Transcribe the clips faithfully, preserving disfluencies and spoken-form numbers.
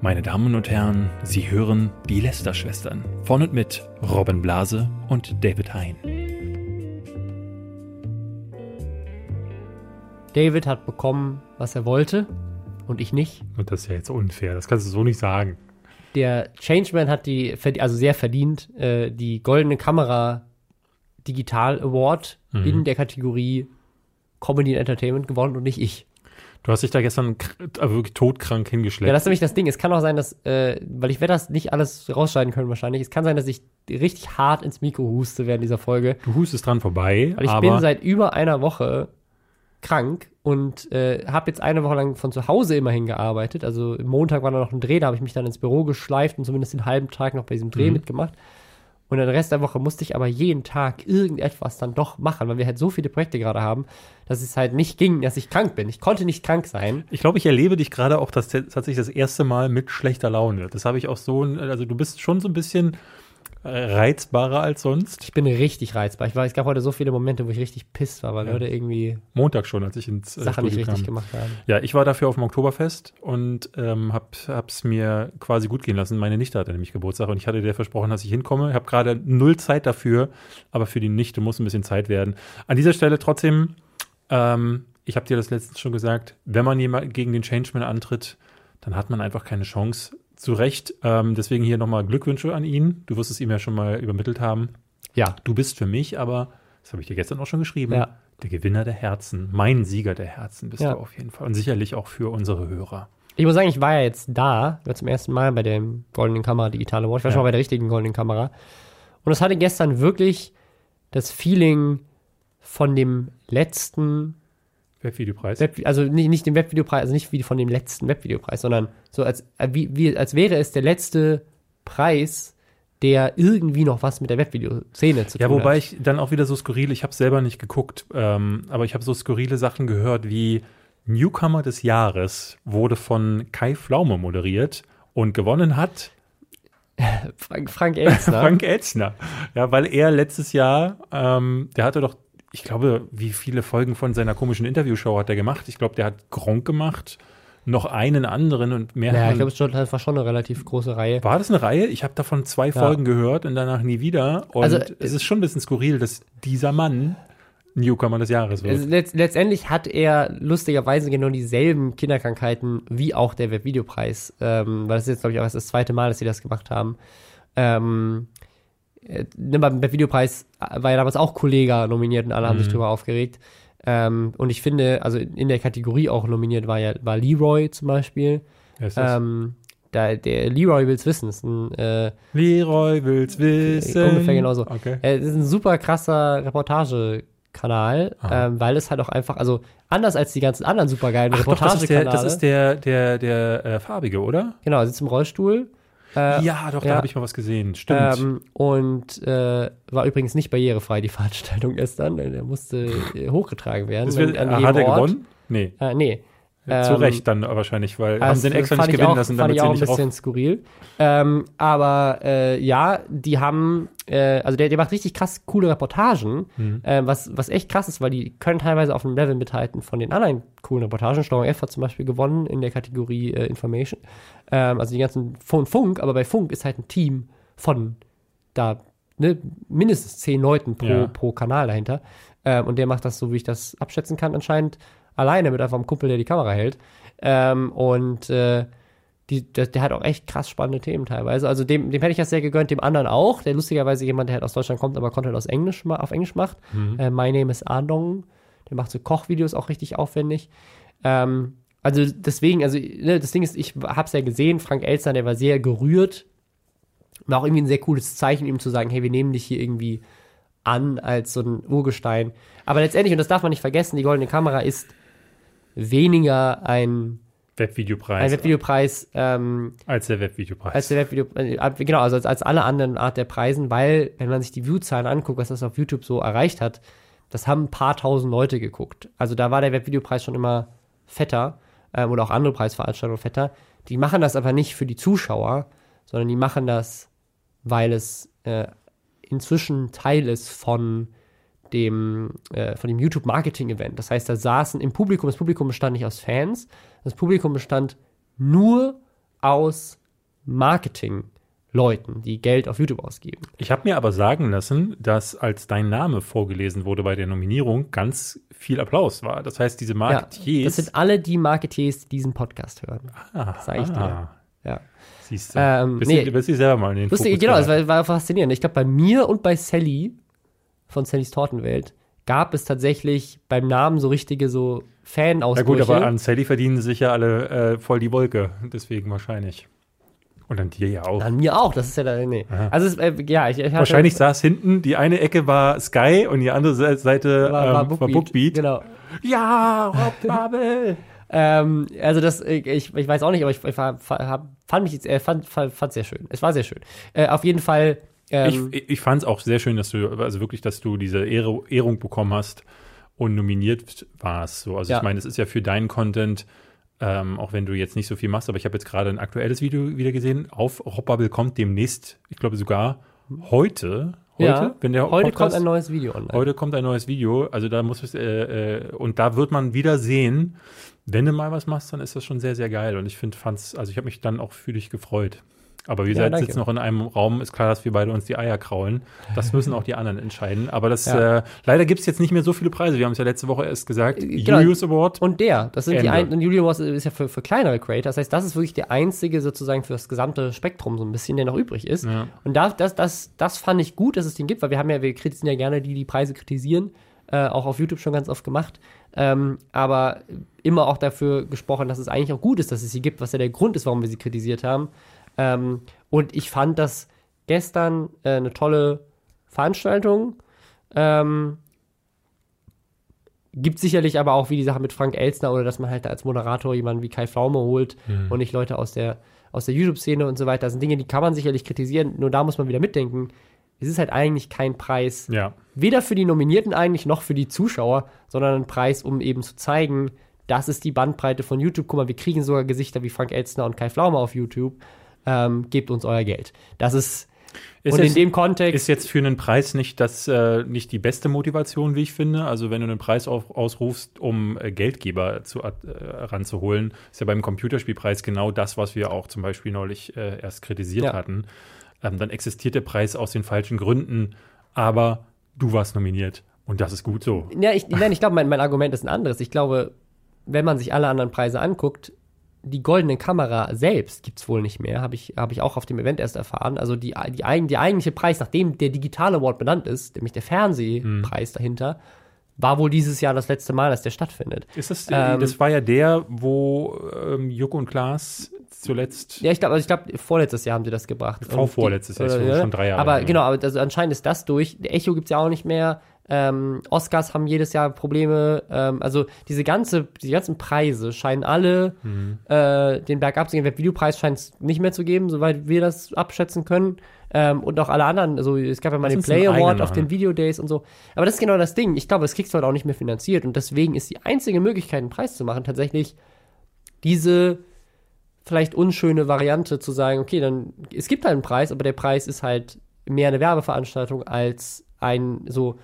Meine Damen und Herren, Sie hören die Lester-Schwestern von und mit Robin Blase und David Hein. David hat bekommen, was er wollte und ich nicht. Und das ist ja jetzt unfair, das kannst du so nicht sagen. Der Changeman hat die, also sehr verdient, äh, die Goldene Kamera Digital Award mhm. in der Kategorie Comedy and Entertainment gewonnen und nicht ich. Du hast dich da gestern also wirklich todkrank hingeschleppt. Ja, das ist nämlich das Ding. Es kann auch sein, dass, äh, weil ich werde das nicht alles rausschneiden können wahrscheinlich, es kann sein, dass ich richtig hart ins Mikro huste während dieser Folge. Du hustest dran vorbei, weil ich aber bin seit über einer Woche krank und äh, habe jetzt eine Woche lang von zu Hause immerhin gearbeitet. Also Montag war da noch ein Dreh, da habe ich mich dann ins Büro geschleift und zumindest den halben Tag noch bei diesem Dreh mhm. mitgemacht. Und den Rest der Woche musste ich aber jeden Tag irgendetwas dann doch machen, weil wir halt so viele Projekte gerade haben, dass es halt nicht ging, dass ich krank bin. Ich konnte nicht krank sein. Ich glaube, ich erlebe dich gerade auch das, tatsächlich das erste Mal mit schlechter Laune. Das habe ich auch so, also du bist schon so ein bisschen reizbarer als sonst. Ich bin richtig reizbar. Ich war, es gab heute so viele Momente, wo ich richtig pisst war, weil ja. Leute irgendwie Montag schon, als ich ins Sachen Studio nicht richtig kam. gemacht haben. Ja, ich war dafür auf dem Oktoberfest und ähm, hab, hab's mir quasi gut gehen lassen. Meine Nichte hatte nämlich Geburtstag und ich hatte dir versprochen, dass ich hinkomme. Ich habe gerade null Zeit dafür, aber für die Nichte muss ein bisschen Zeit werden. An dieser Stelle trotzdem, ähm, ich habe dir das letztens schon gesagt, wenn man jemand gegen den Changeman antritt, dann hat man einfach keine Chance. Zu Recht. Ähm, deswegen hier nochmal Glückwünsche an ihn. Du wirst es ihm ja schon mal übermittelt haben. Ja. Du bist für mich aber, das habe ich dir gestern auch schon geschrieben, ja. der Gewinner der Herzen. Mein Sieger der Herzen bist ja. du auf jeden Fall. Und sicherlich auch für unsere Hörer. Ich muss sagen, ich war ja jetzt da, war zum ersten Mal bei dem Goldenen Kamera Digital Award. Ich war ja. schon mal bei der richtigen Goldenen Kamera. Und es hatte gestern wirklich das Feeling von dem letzten Webvideopreis? Web, also nicht, nicht dem Webvideopreis, also nicht wie von dem letzten Webvideopreis, sondern so als, wie, wie, als wäre es der letzte Preis, der irgendwie noch was mit der Webvideoszene zu tun hat. Ja, wobei hat. ich dann auch wieder so skurril, ich habe es selber nicht geguckt, ähm, aber ich habe so skurrile Sachen gehört wie Newcomer des Jahres wurde von Kai Pflaume moderiert und gewonnen hat Frank, Frank Elstner. Frank Elstner. Ja, weil er letztes Jahr, ähm, der hatte doch ich glaube, wie viele Folgen von seiner komischen Interviewshow hat er gemacht? Ich glaube, der hat Gronkh gemacht, noch einen anderen und mehr. Ja, ich glaube, das war schon eine relativ große Reihe. War das eine Reihe? Ich habe davon zwei ja. Folgen gehört und danach nie wieder. Und also, es ist schon ein bisschen skurril, dass dieser Mann Newcomer des Jahres wird. Letzt, letztendlich hat er lustigerweise genau dieselben Kinderkrankheiten wie auch der Webvideopreis. Ähm, weil das ist jetzt, glaube ich, auch erst das zweite Mal, dass sie das gemacht haben. Ähm, Beim Videopreis war ja damals auch Kollega nominiert und alle mhm. haben sich drüber aufgeregt. Ähm, und ich finde, also in der Kategorie auch nominiert war ja war Leroy zum Beispiel. Wer ist das? Ähm, da, der Leroy will's wissen. Ist ein, äh, Leroy will's wissen. Ungefähr genauso. Okay. Äh, das ist ein super krasser Reportagekanal, ähm, weil es halt auch einfach, also anders als die ganzen anderen supergeilen Reportagekanäle. Das ist der, der, der, der äh, Farbige, oder? Genau, er sitzt im Rollstuhl. Äh, ja, doch, ja. da habe ich mal was gesehen. Stimmt. Ähm, und äh, war übrigens nicht barrierefrei, die Veranstaltung gestern. Der musste äh, hochgetragen werden. Das wird, an, an hat er Ort. gewonnen? Nee. Äh, nee. Ja, zu ähm, Recht dann wahrscheinlich, weil haben sie den extra nicht gewinnen auch, lassen, damit sie auch nicht ein bisschen rauf... skurril. Ähm, aber äh, ja, die haben, äh, also der, der macht richtig krass coole Reportagen, mhm. äh, was, was echt krass ist, weil die können teilweise auf einem Level mithalten von den anderen coolen Reportagen. Steuerung F hat zum Beispiel gewonnen in der Kategorie äh, Information. Ähm, also die ganzen von Funk, aber bei Funk ist halt ein Team von da ne, mindestens zehn Leuten pro, ja. pro Kanal dahinter. Ähm, und der macht das so, wie ich das abschätzen kann, anscheinend alleine mit einfach einem Kumpel, der die Kamera hält. Ähm, und äh, die, der, der hat auch echt krass spannende Themen teilweise. Also dem, dem hätte ich das sehr gegönnt, dem anderen auch. Der lustigerweise jemand, der halt aus Deutschland kommt, aber Content aus Englisch, auf Englisch macht. Mhm. Äh, My Name is Adong. Der macht so Kochvideos auch richtig aufwendig. Ähm, also deswegen, also ne, das Ding ist, ich hab's ja gesehen, Frank Elstner, der war sehr gerührt. War auch irgendwie ein sehr cooles Zeichen, ihm zu sagen, hey, wir nehmen dich hier irgendwie an als so ein Urgestein. Aber letztendlich, und das darf man nicht vergessen, die Goldene Kamera ist weniger ein Webvideopreis. Ein Webvideopreis. Ähm, als der Webvideopreis. Als der Webvideo, äh, genau, also als, als alle anderen Art der Preisen, weil, wenn man sich die Viewzahlen anguckt, was das auf YouTube so erreicht hat, das haben ein paar tausend Leute geguckt. Also da war der Webvideopreis schon immer fetter, ähm, oder auch andere Preisveranstaltungen fetter. Die machen das aber nicht für die Zuschauer, sondern die machen das, weil es äh, inzwischen Teil ist von dem, äh, von dem YouTube-Marketing-Event. Das heißt, da saßen im Publikum, das Publikum bestand nicht aus Fans, das Publikum bestand nur aus Marketing-Leuten, die Geld auf YouTube ausgeben. Ich habe mir aber sagen lassen, dass als dein Name vorgelesen wurde bei der Nominierung, ganz viel Applaus war. Das heißt, diese Marketiers... Ja, das sind alle die Marketiers, die diesen Podcast hören. Ah, sag ich dir. Ja. Siehst du. Ähm, bist, nee, du bist du selber mal in den lustig, Fokus genau, es geraten. war, war faszinierend. Ich glaube, bei mir und bei Sally von Sallys Tortenwelt gab es tatsächlich beim Namen so richtige so Ja Fan-Ausbrüche. gut, aber an Sally verdienen sich ja alle äh, voll die Wolke. Deswegen wahrscheinlich. Und an dir ja auch. An mir auch, das ist ja da, nee. Aha. Also, es, äh, ja, ich, ich hatte, Wahrscheinlich saß hinten, die eine Ecke war Sky und die andere Se- Seite war, ähm, war war Bookbeat. Bookbeat. Genau. Ja, Rob Babel. Ähm, also das, ich, ich weiß auch nicht, aber ich, ich war, hab, fand mich jetzt, äh, fand, fand, fand sehr schön. Es war sehr schön. Äh, auf jeden Fall. Ähm, Ich, ich fand es auch sehr schön, dass du, also wirklich, dass du diese Ehre, Ehrung bekommen hast und nominiert warst. So, also Ja. ich meine, es ist ja für deinen Content, ähm, auch wenn du jetzt nicht so viel machst, aber ich habe jetzt gerade ein aktuelles Video wieder gesehen. Auf Rob Babel kommt demnächst, ich glaube sogar heute, heute, ja, wenn der heute Podcast, kommt ein neues Video online. heute kommt ein neues Video. Also da muss es, äh, äh, und da wird man wieder sehen, wenn du mal was machst, dann ist das schon sehr, sehr geil. Und ich finde, fand's, also ich habe mich dann auch für dich gefreut. Aber wir Ja, ja, danke. sitzen noch in einem Raum, ist klar, dass wir beide uns die Eier kraulen. Das müssen auch die anderen entscheiden. Aber das, Ja. äh, leider gibt es jetzt nicht mehr so viele Preise. Wir haben es ja letzte Woche erst gesagt. Genau. Julius Award. Und der, das sind die Ende. ein, und Julio Wars ist ja für, für kleinere Creator, das heißt, das ist wirklich der einzige sozusagen für das gesamte Spektrum so ein bisschen, der noch übrig ist. Ja. Und da, das, das, das fand ich gut, dass es den gibt, weil wir haben ja, wir kritisieren ja gerne die, die Preise kritisieren, äh, auch auf YouTube schon ganz oft gemacht, ähm, aber immer auch dafür gesprochen, dass es eigentlich auch gut ist, dass es sie gibt, was ja der Grund ist, warum wir sie kritisiert haben. Ähm, und ich fand das gestern äh, eine tolle Veranstaltung. Ähm, gibt sicherlich aber auch wie die Sache mit Frank Elstner oder dass man halt da als Moderator jemanden wie Kai Pflaume holt Mhm. und nicht Leute aus der, aus der YouTube-Szene und so weiter. Das sind Dinge, die kann man sicherlich kritisieren, nur da muss man wieder mitdenken. Es ist halt eigentlich kein Preis, Ja. weder für die Nominierten eigentlich noch für die Zuschauer, sondern ein Preis, um eben zu zeigen, das ist die Bandbreite von YouTube. Guck mal, wir kriegen sogar Gesichter wie Frank Elstner und Kai Pflaume auf YouTube. Ähm, gebt uns euer Geld. Das ist, Ist und in jetzt- dem Kontext, Ist jetzt für einen Preis nicht das äh, nicht die beste Motivation, wie ich finde. Also wenn du einen Preis auf, ausrufst, um äh, Geldgeber zu, äh, ranzuholen, ist ja beim Computerspielpreis genau das, was wir auch zum Beispiel neulich äh, erst kritisiert Ja. hatten. Ähm, dann existiert der Preis aus den falschen Gründen, aber du warst nominiert und das ist gut so. ja, ich, nein, ich glaube, mein, mein Argument ist ein anderes. Ich glaube, wenn man sich alle anderen Preise anguckt, die goldene Kamera selbst gibt's wohl nicht mehr, habe ich, hab ich auch auf dem Event erst erfahren. Also die, die, eigen- der eigentliche Preis, nachdem der digitale Award benannt ist, nämlich der Fernsehpreis dahinter, war wohl dieses Jahr das letzte Mal, dass der stattfindet. Ist das, Ähm, das war ja der, wo ähm, Joko und Klaas zuletzt. Ja, ich glaube, also ich glaube, vorletztes Jahr haben sie das gebracht. Vor Und die- vorletztes Jahr, ist oder, schon drei Jahre Aber her. genau, aber also anscheinend ist das durch. Der Echo gibt's ja auch nicht mehr. Ähm, Oscars haben jedes Jahr Probleme. Ähm, also diese ganze, die ganzen Preise scheinen alle Mhm. äh, den Berg abzugehen. Den Videopreis scheint es nicht mehr zu geben, soweit wir das abschätzen können. Ähm, und auch alle anderen. Also es gab ja mal Lass den uns einen Play Award eigenen auf den machen. Video Days und so. Aber das ist genau das Ding. Ich glaube, das kriegst du halt auch nicht mehr finanziert. Und deswegen ist die einzige Möglichkeit, einen Preis zu machen, tatsächlich diese vielleicht unschöne Variante zu sagen, okay, dann, es gibt halt einen Preis, aber der Preis ist halt mehr eine Werbeveranstaltung als ein so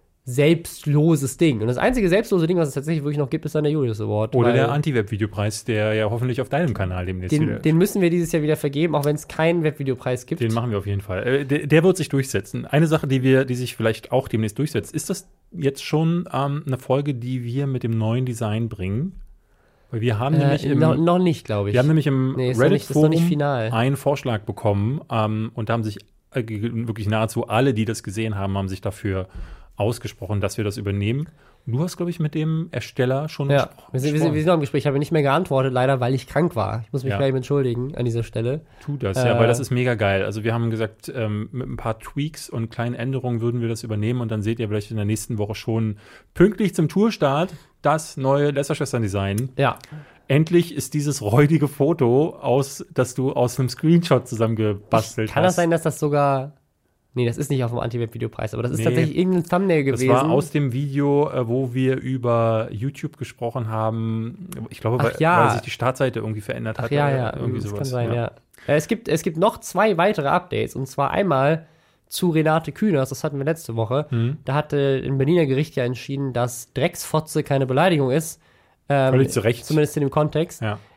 selbstloses Ding. Und das einzige selbstlose Ding, was es tatsächlich wirklich noch gibt, ist dann der Julius Award. Oder weil der Anti-Web-Videopreis, der ja hoffentlich auf deinem Kanal demnächst wieder. den, den müssen wir dieses Jahr wieder vergeben, auch wenn es keinen Webvideopreis gibt. Den machen wir auf jeden Fall. Äh, der, der wird sich durchsetzen. Eine Sache, die wir, die sich vielleicht auch demnächst durchsetzt, ist das jetzt schon ähm, eine Folge, die wir mit dem neuen Design bringen? Weil wir haben äh, nämlich im, noch, noch nicht, glaube ich. wir haben nämlich im Nee, ist noch nicht- ist noch nicht Reddit-Forum final. einen Vorschlag bekommen ähm, und da haben sich äh, ge- wirklich nahezu alle, die das gesehen haben, haben sich dafür ausgesprochen, dass wir das übernehmen. Du hast, glaube ich, mit dem Ersteller schon Ja, gespro- wir sind, wir, sind, wir sind noch im Gespräch. Ich habe nicht mehr geantwortet, leider, weil ich krank war. Ich muss mich Ja. gleich entschuldigen an dieser Stelle. Tu das, Äh, ja, weil das ist mega geil. Also wir haben gesagt, ähm, mit ein paar Tweaks und kleinen Änderungen würden wir das übernehmen und dann seht ihr vielleicht in der nächsten Woche schon pünktlich zum Tourstart das neue Lästerschwestern-Design. Ja, Endlich ist dieses räudige Foto, aus, das du aus einem Screenshot zusammengebastelt kann hast. das sein, dass das sogar... Nee, das ist nicht auf dem Anti-Web-Videopreis, aber das ist Nee. tatsächlich irgendein Thumbnail Das gewesen. war aus dem Video, äh, wo wir über YouTube gesprochen haben. Ich glaube, Ach weil, ja. weil sich die Startseite irgendwie verändert Ach hat. ja, oder ja, irgendwie das sowas. kann sein, ja. Äh, Es gibt, es gibt noch zwei weitere Updates, und zwar einmal zu Renate Künast, das hatten wir letzte Woche. Mhm. Da hatte ein Berliner Gericht ja entschieden, dass Drecksfotze keine Beleidigung ist. Ähm, Völlig zu Recht. Zumindest in dem Kontext. Ja.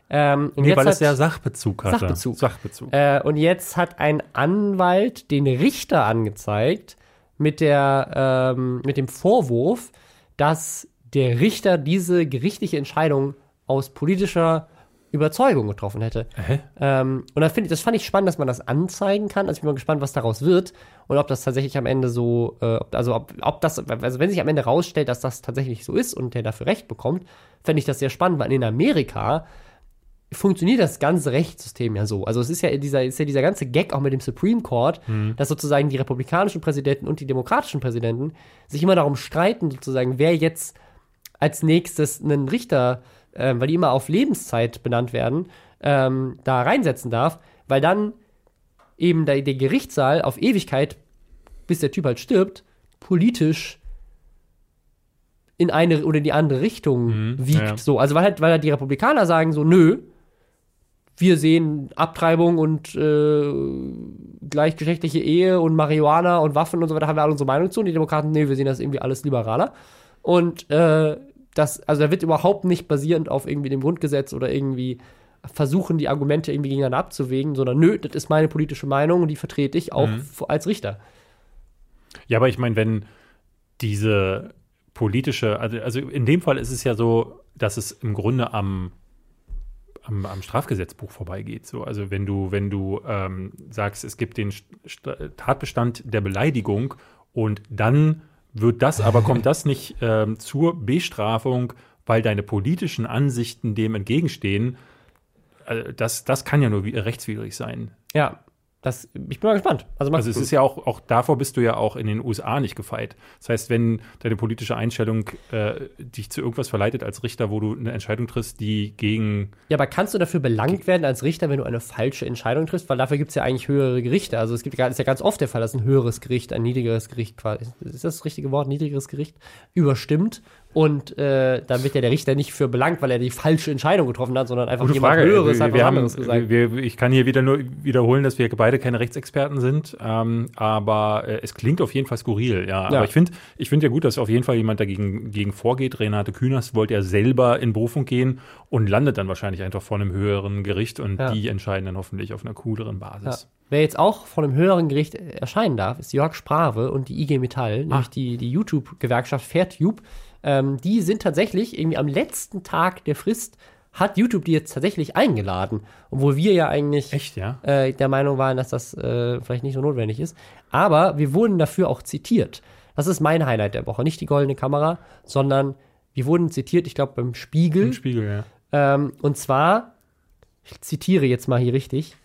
Ähm, und nee, jetzt weil hat, es ja Sachbezug hatte. Sachbezug. Sachbezug. Äh, und jetzt hat ein Anwalt den Richter angezeigt mit, der, ähm, mit dem Vorwurf, dass der Richter diese gerichtliche Entscheidung aus politischer Überzeugung getroffen hätte. Hä? Ähm, und das, find ich, das fand ich spannend, dass man das anzeigen kann. Also ich bin mal gespannt, was daraus wird und ob das tatsächlich am Ende so, äh, also ob, ob das, also wenn sich am Ende rausstellt, dass das tatsächlich so ist und der dafür Recht bekommt, fände ich das sehr spannend, weil in Amerika funktioniert das ganze Rechtssystem ja so. Also es ist ja dieser, ist ja dieser ganze Gag auch mit dem Supreme Court, mhm. dass sozusagen die republikanischen Präsidenten und die demokratischen Präsidenten sich immer darum streiten, sozusagen, wer jetzt als nächstes einen Richter, äh, weil die immer auf Lebenszeit benannt werden, ähm, da reinsetzen darf, weil dann eben der, der Gerichtssaal auf Ewigkeit, bis der Typ halt stirbt, politisch in eine oder in die andere Richtung mhm, wiegt. ja. So, also weil halt, weil halt die Republikaner sagen so, nö, wir sehen Abtreibung und äh, gleichgeschlechtliche Ehe und Marihuana und Waffen und so weiter, haben wir alle unsere Meinung zu. Und die Demokraten, nee, wir sehen das irgendwie alles liberaler. Und äh, das, also da wird überhaupt nicht basierend auf irgendwie dem Grundgesetz oder irgendwie versuchen, die Argumente irgendwie gegeneinander abzuwägen, sondern nö, das ist meine politische Meinung und die vertrete ich auch mhm. als Richter. Ja, aber ich meine, wenn diese politische, also, also in dem Fall ist es ja so, dass es im Grunde am Am, am Strafgesetzbuch vorbeigeht. So, also wenn du, wenn du ähm, sagst, es gibt den St- Tatbestand der Beleidigung und dann wird das, aber kommt das nicht ähm, zur Bestrafung, weil deine politischen Ansichten dem entgegenstehen, äh, das, das kann ja nur wie, rechtswidrig sein. Ja. Das, ich bin mal gespannt. Also, also es ist ja auch, auch davor bist du ja auch in den U S A nicht gefeit. Das heißt, wenn deine politische Einstellung äh, dich zu irgendwas verleitet als Richter, wo du eine Entscheidung triffst, die gegen... Ja, aber kannst du dafür belangt werden als Richter, wenn du eine falsche Entscheidung triffst? Weil dafür gibt es ja eigentlich höhere Gerichte. Also es gibt ist ja ganz oft der Fall, dass ein höheres Gericht, ein niedrigeres Gericht quasi, ist das das richtige Wort, niedrigeres Gericht, überstimmt. Und äh, dann wird ja der Richter nicht für belangt, weil er die falsche Entscheidung getroffen hat, sondern einfach Gute jemand Frage. Höheres wir, hat wir was haben, anderes gesagt. Wir, ich kann hier wieder nur wiederholen, dass wir beide keine Rechtsexperten sind, ähm, aber äh, es klingt auf jeden Fall skurril, ja. Ja. Aber ich finde ich find ja gut, dass auf jeden Fall jemand dagegen gegen vorgeht. Renate Künast wollte ja selber in Berufung gehen und landet dann wahrscheinlich einfach vor einem höheren Gericht und Ja. die entscheiden dann hoffentlich auf einer cooleren Basis. Ja. Wer jetzt auch von einem höheren Gericht erscheinen darf, ist Jörg Sprave und die I G Metall, nämlich die, die YouTube-Gewerkschaft Fairtube. Ähm, die sind tatsächlich irgendwie am letzten Tag der Frist, hat YouTube die jetzt tatsächlich eingeladen. Obwohl wir ja eigentlich Echt, ja? äh, der Meinung waren, dass das äh, vielleicht nicht so notwendig ist. Aber wir wurden dafür auch zitiert. Das ist mein Highlight der Woche. Nicht die goldene Kamera, sondern wir wurden zitiert, ich glaube, beim Spiegel. Im Spiegel, ja. Ähm, und zwar, ich zitiere jetzt mal hier richtig,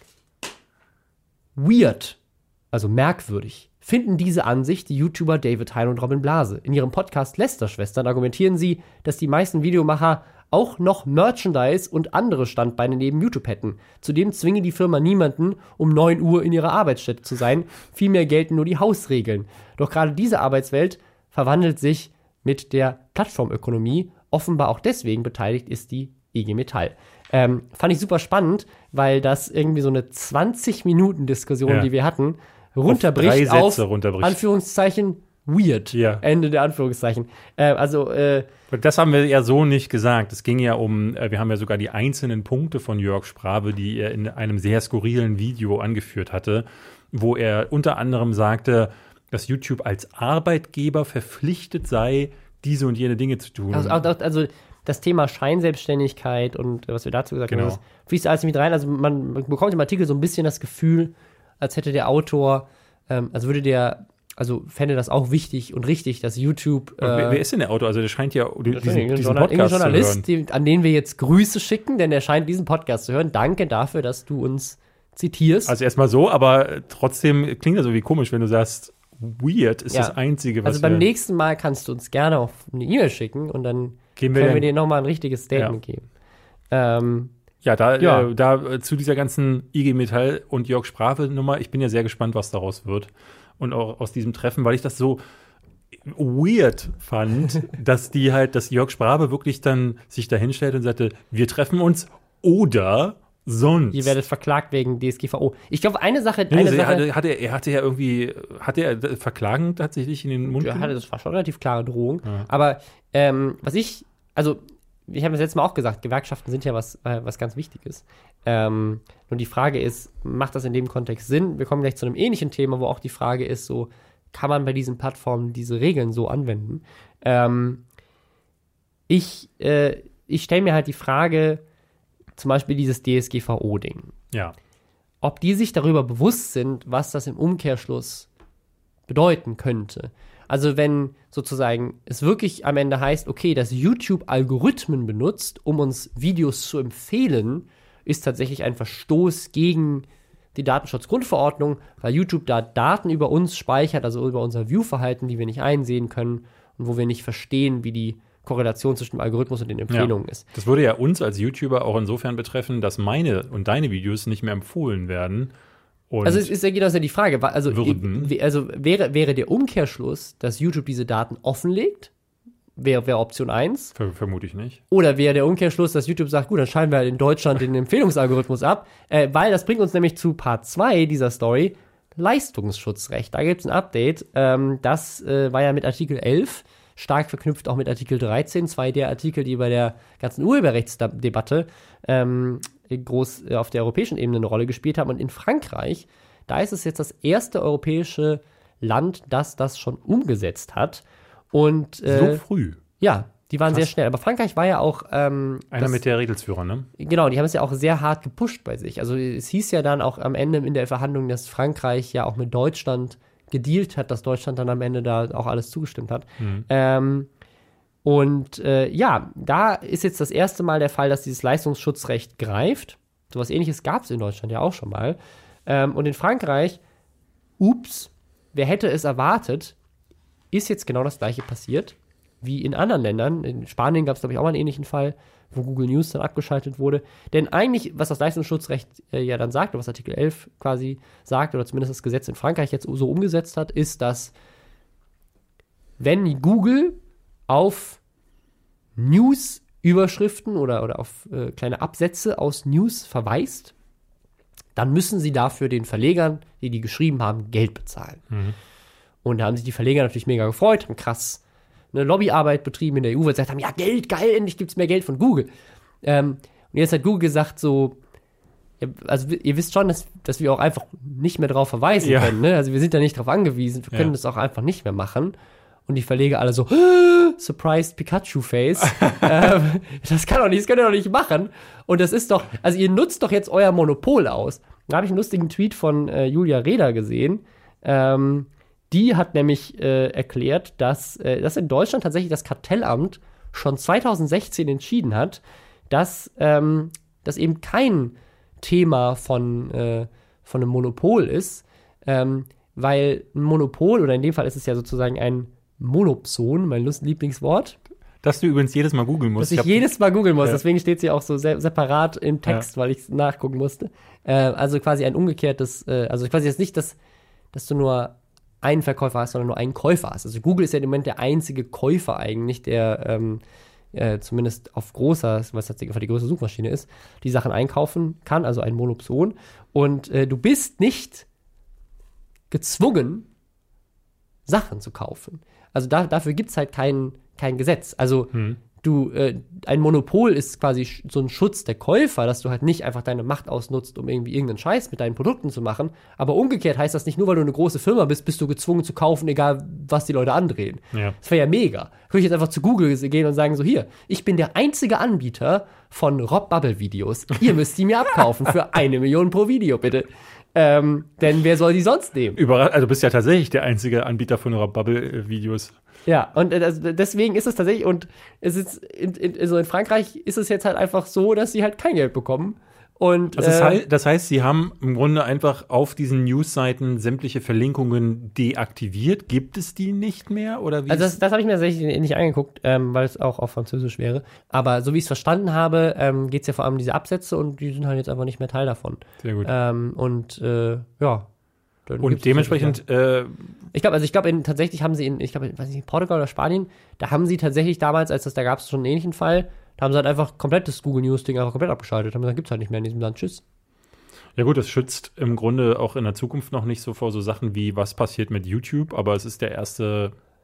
weird, also merkwürdig, finden diese Ansicht die YouTuber David Hein und Robin Blase. In ihrem Podcast Lästerschwestern argumentieren sie, dass die meisten Videomacher auch noch Merchandise und andere Standbeine neben YouTube hätten. Zudem zwinge die Firma niemanden, um neun Uhr in ihrer Arbeitsstätte zu sein. Vielmehr gelten nur die Hausregeln. Doch gerade diese Arbeitswelt verwandelt sich mit der Plattformökonomie. Offenbar auch deswegen beteiligt ist die I G Metall. Ähm, fand ich super spannend, weil das irgendwie so eine zwanzig-Minuten-Diskussion, Ja. die wir hatten, runterbricht auf, drei auf, Sätze runterbricht. Anführungszeichen, weird. Ja. Ende der Anführungszeichen. Äh, also, äh, Das haben wir ja so nicht gesagt. Es ging ja um, äh, wir haben ja sogar die einzelnen Punkte von Jörg Sprave, die er in einem sehr skurrilen Video angeführt hatte, wo er unter anderem sagte, dass YouTube als Arbeitgeber verpflichtet sei, diese und jene Dinge zu tun. also, also das Thema Scheinselbstständigkeit und was wir dazu gesagt Genau. haben, das fließt alles mit rein. Also man, man bekommt im Artikel so ein bisschen das Gefühl, als hätte der Autor, ähm, also würde der, also fände das auch wichtig und richtig, dass YouTube äh, wer, wer ist denn der Autor? Also der scheint ja diesen, irgendein diesen Journal- Podcast irgendein zu hören. Journalist, die, an den wir jetzt Grüße schicken, denn er scheint diesen Podcast zu hören. Danke dafür, dass du uns zitierst. Also erstmal so, aber trotzdem klingt das irgendwie komisch, wenn du sagst, weird ist Ja. das Einzige, was Also beim wir nächsten Mal kannst du uns gerne auf eine E-Mail schicken und dann Geben wir können wir den- dir nochmal ein richtiges Statement geben. Ähm, Ja, da, Ja. Äh, da äh, zu dieser ganzen I G Metall und Jörg Sprave-Nummer, ich bin ja sehr gespannt, was daraus wird. Und auch aus diesem Treffen, weil ich das so weird fand, dass die halt, dass Jörg Sprave wirklich dann sich da hinstellt und sagte, wir treffen uns oder sonst. ihr werdet verklagt wegen D S G V O. Ich glaube, eine Sache, Nee, eine also er, Sache, hatte, hatte, er hatte ja irgendwie, hatte er Verklagen tatsächlich in den Mund ja, hatte, genommen? das war schon eine relativ klare Drohung. Ja. Aber ähm, was ich, also ich habe das letzte Mal auch gesagt, Gewerkschaften sind ja was, äh, was ganz Wichtiges. Ähm, und die Frage ist, macht das in dem Kontext Sinn? Wir kommen gleich zu einem ähnlichen Thema, wo auch die Frage ist, so, kann man bei diesen Plattformen diese Regeln so anwenden? Ähm, ich äh, ich stelle mir halt die Frage, zum Beispiel dieses D S G V O-Ding. Ja. Ob die sich darüber bewusst sind, was das im Umkehrschluss bedeuten könnte. Also wenn sozusagen es wirklich am Ende heißt, okay, dass YouTube Algorithmen benutzt, um uns Videos zu empfehlen, ist tatsächlich ein Verstoß gegen die Datenschutzgrundverordnung, weil YouTube da Daten über uns speichert, also über unser Viewverhalten, die wir nicht einsehen können und wo wir nicht verstehen, wie die Korrelation zwischen dem Algorithmus und den Empfehlungen ja. ist. Das würde ja uns als YouTuber auch insofern betreffen, dass meine und deine Videos nicht mehr empfohlen werden. Und also es ist ja genau die Frage, also, würden. also wäre, wäre der Umkehrschluss, dass YouTube diese Daten offenlegt, wäre wär Option eins. Ver- vermute ich nicht. Oder wäre der Umkehrschluss, dass YouTube sagt, gut, dann schalten wir halt in Deutschland den Empfehlungsalgorithmus ab, äh, weil das bringt uns nämlich zu Part zwei dieser Story, Leistungsschutzrecht. Da gibt es ein Update, ähm, das äh, war ja mit Artikel elf stark verknüpft auch mit Artikel dreizehn, zwei der Artikel, die bei der ganzen Urheberrechtsdebatte ähm, groß auf der europäischen Ebene eine Rolle gespielt haben. Und in Frankreich, da ist es jetzt das erste europäische Land, das das schon umgesetzt hat. Und, äh, so früh? Ja, die waren Krass. sehr schnell. Aber Frankreich war ja auch ähm, Einer das, mit der Regelsführer, ne? Genau, die haben es ja auch sehr hart gepusht bei sich. Also es hieß ja dann auch am Ende in der Verhandlung, dass Frankreich ja auch mit Deutschland gedealt hat, dass Deutschland dann am Ende da auch alles zugestimmt hat. Mhm. Ähm, und äh, ja, da ist jetzt das erste Mal der Fall, dass dieses Leistungsschutzrecht greift. So was Ähnliches gab es in Deutschland ja auch schon mal. Ähm, und in Frankreich, ups, wer hätte es erwartet, ist jetzt genau das Gleiche passiert wie in anderen Ländern. In Spanien gab es, glaube ich, auch mal einen ähnlichen Fall, wo Google News dann abgeschaltet wurde. Denn eigentlich, was das Leistungsschutzrecht äh, ja dann sagt, oder was Artikel elf quasi sagt, oder zumindest das Gesetz in Frankreich jetzt so umgesetzt hat, ist, dass wenn Google auf News-Überschriften oder, oder auf äh, kleine Absätze aus News verweist, dann müssen sie dafür den Verlegern, die die geschrieben haben, Geld bezahlen. Mhm. Und da haben sich die Verleger natürlich mega gefreut, haben krass eine Lobbyarbeit betrieben in der E U, weil sie gesagt haben, ja, Geld, geil, endlich gibt es mehr Geld von Google. Ähm, und jetzt hat Google gesagt so, ja, also ihr wisst schon, dass, dass wir auch einfach nicht mehr drauf verweisen ja. können. Ne? Also wir sind da nicht drauf angewiesen, wir können ja. das auch einfach nicht mehr machen. Und die Verleger alle so, surprised Pikachu-Face. ähm, das kann doch nicht, das könnt ihr doch nicht machen. Und das ist doch, also ihr nutzt doch jetzt euer Monopol aus. Da habe ich einen lustigen Tweet von äh, Julia Reda gesehen. Ähm, die hat nämlich äh, erklärt, dass, äh, dass in Deutschland tatsächlich das Kartellamt schon zwanzig sechzehn entschieden hat, dass ähm, das eben kein Thema von, äh, von einem Monopol ist, ähm, weil ein Monopol, oder in dem Fall ist es ja sozusagen ein Monopson, mein Lieblingswort. Dass du übrigens jedes Mal googeln musst. Dass ich, ich jedes Mal googeln muss, ja. deswegen steht es hier auch so se- separat im Text, ja. weil ich es nachgucken musste. Äh, also quasi ein umgekehrtes, äh, also quasi jetzt nicht, dass, dass du nur einen Verkäufer hast, sondern nur einen Käufer hast. Also Google ist ja im Moment der einzige Käufer eigentlich, der ähm, äh, zumindest auf großer, was tatsächlich die größte Suchmaschine ist, die Sachen einkaufen kann, also ein Monopson. Und äh, du bist nicht gezwungen, Sachen zu kaufen. Also da, dafür gibt es halt kein, kein Gesetz. Also hm. du, äh, ein Monopol ist quasi sch- so ein Schutz der Käufer, dass du halt nicht einfach deine Macht ausnutzt, um irgendwie irgendeinen Scheiß mit deinen Produkten zu machen. Aber umgekehrt heißt das nicht, nur weil du eine große Firma bist, bist du gezwungen zu kaufen, egal was die Leute andrehen. Ja. Das wäre ja mega. Könnte ich jetzt einfach zu Google gehen und sagen so, hier, ich bin der einzige Anbieter von Rob Bubble Videos. Ihr müsst die mir abkaufen für eine Million pro Video, bitte. Ähm, denn wer soll die sonst nehmen? Überall, also du bist ja tatsächlich der einzige Anbieter von Rob Bubble Videos. Ja, und äh, deswegen ist es tatsächlich, und es ist in, in, also in Frankreich ist es jetzt halt einfach so, dass sie halt kein Geld bekommen. Und, also das, äh, heißt, das heißt, sie haben im Grunde einfach auf diesen News-Seiten sämtliche Verlinkungen deaktiviert. Gibt es die nicht mehr? Oder wie also das, das habe ich mir tatsächlich nicht angeguckt, ähm, weil es auch auf Französisch wäre. Aber so wie ich es verstanden habe, ähm, geht es ja vor allem um diese Absätze und die sind halt jetzt einfach nicht mehr Teil davon. Sehr gut. Ähm, und äh, ja. Und dementsprechend äh, ich glaube, also ich glaube, tatsächlich haben sie in, ich glaube, weiß nicht, in Portugal oder Spanien, da haben sie tatsächlich damals, als das, da gab es schon einen ähnlichen Fall, da haben sie halt einfach komplett das Google News-Ding einfach komplett abgeschaltet. Haben gesagt, gibt's halt nicht mehr in diesem Land. Tschüss. Ja gut, das schützt im Grunde auch in der Zukunft noch nicht so vor so Sachen wie, was passiert mit YouTube, aber es ist der erste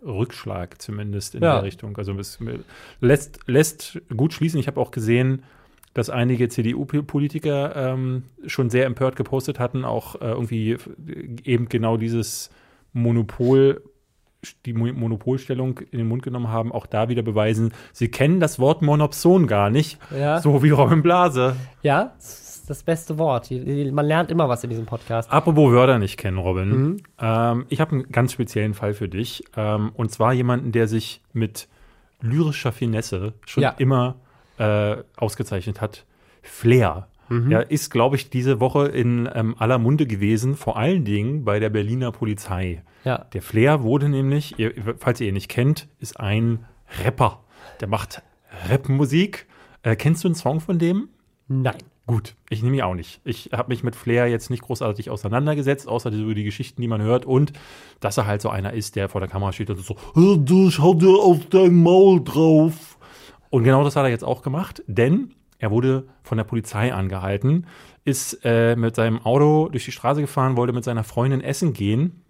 Rückschlag zumindest in Ja. der Richtung. Also es lässt, lässt gut schließen. Ich habe auch gesehen, dass einige C D U-Politiker ähm, schon sehr empört gepostet hatten, auch äh, irgendwie eben genau dieses Monopol, die Mo- Monopolstellung in den Mund genommen haben, auch da wieder beweisen, sie kennen das Wort Monopson gar nicht, Ja. so wie Robin Blase. Ja, das ist das beste Wort. Man lernt immer was in diesem Podcast. Apropos Wörter nicht kennen, Robin. Mhm. Ähm, ich habe einen ganz speziellen Fall für dich. Ähm, und zwar jemanden, der sich mit lyrischer Finesse schon Ja. immer äh, ausgezeichnet hat. Flair. Mhm. Ja, ist, glaube ich, diese Woche in ähm, aller Munde gewesen, vor allen Dingen bei der Berliner Polizei. Ja. Der Flair wurde nämlich, ihr, falls ihr ihn nicht kennt, ist ein Rapper. Der macht Rapmusik. Äh, kennst du einen Song von dem? Nein. Gut, ich nehme ihn auch nicht. Ich habe mich mit Flair jetzt nicht großartig auseinandergesetzt, außer so die Geschichten, die man hört und dass er halt so einer ist, der vor der Kamera steht und so, "Hör, du, schau dir auf dein Maul drauf." Und genau das hat er jetzt auch gemacht, denn er wurde von der Polizei angehalten, ist äh, mit seinem Auto durch die Straße gefahren, wollte mit seiner Freundin essen gehen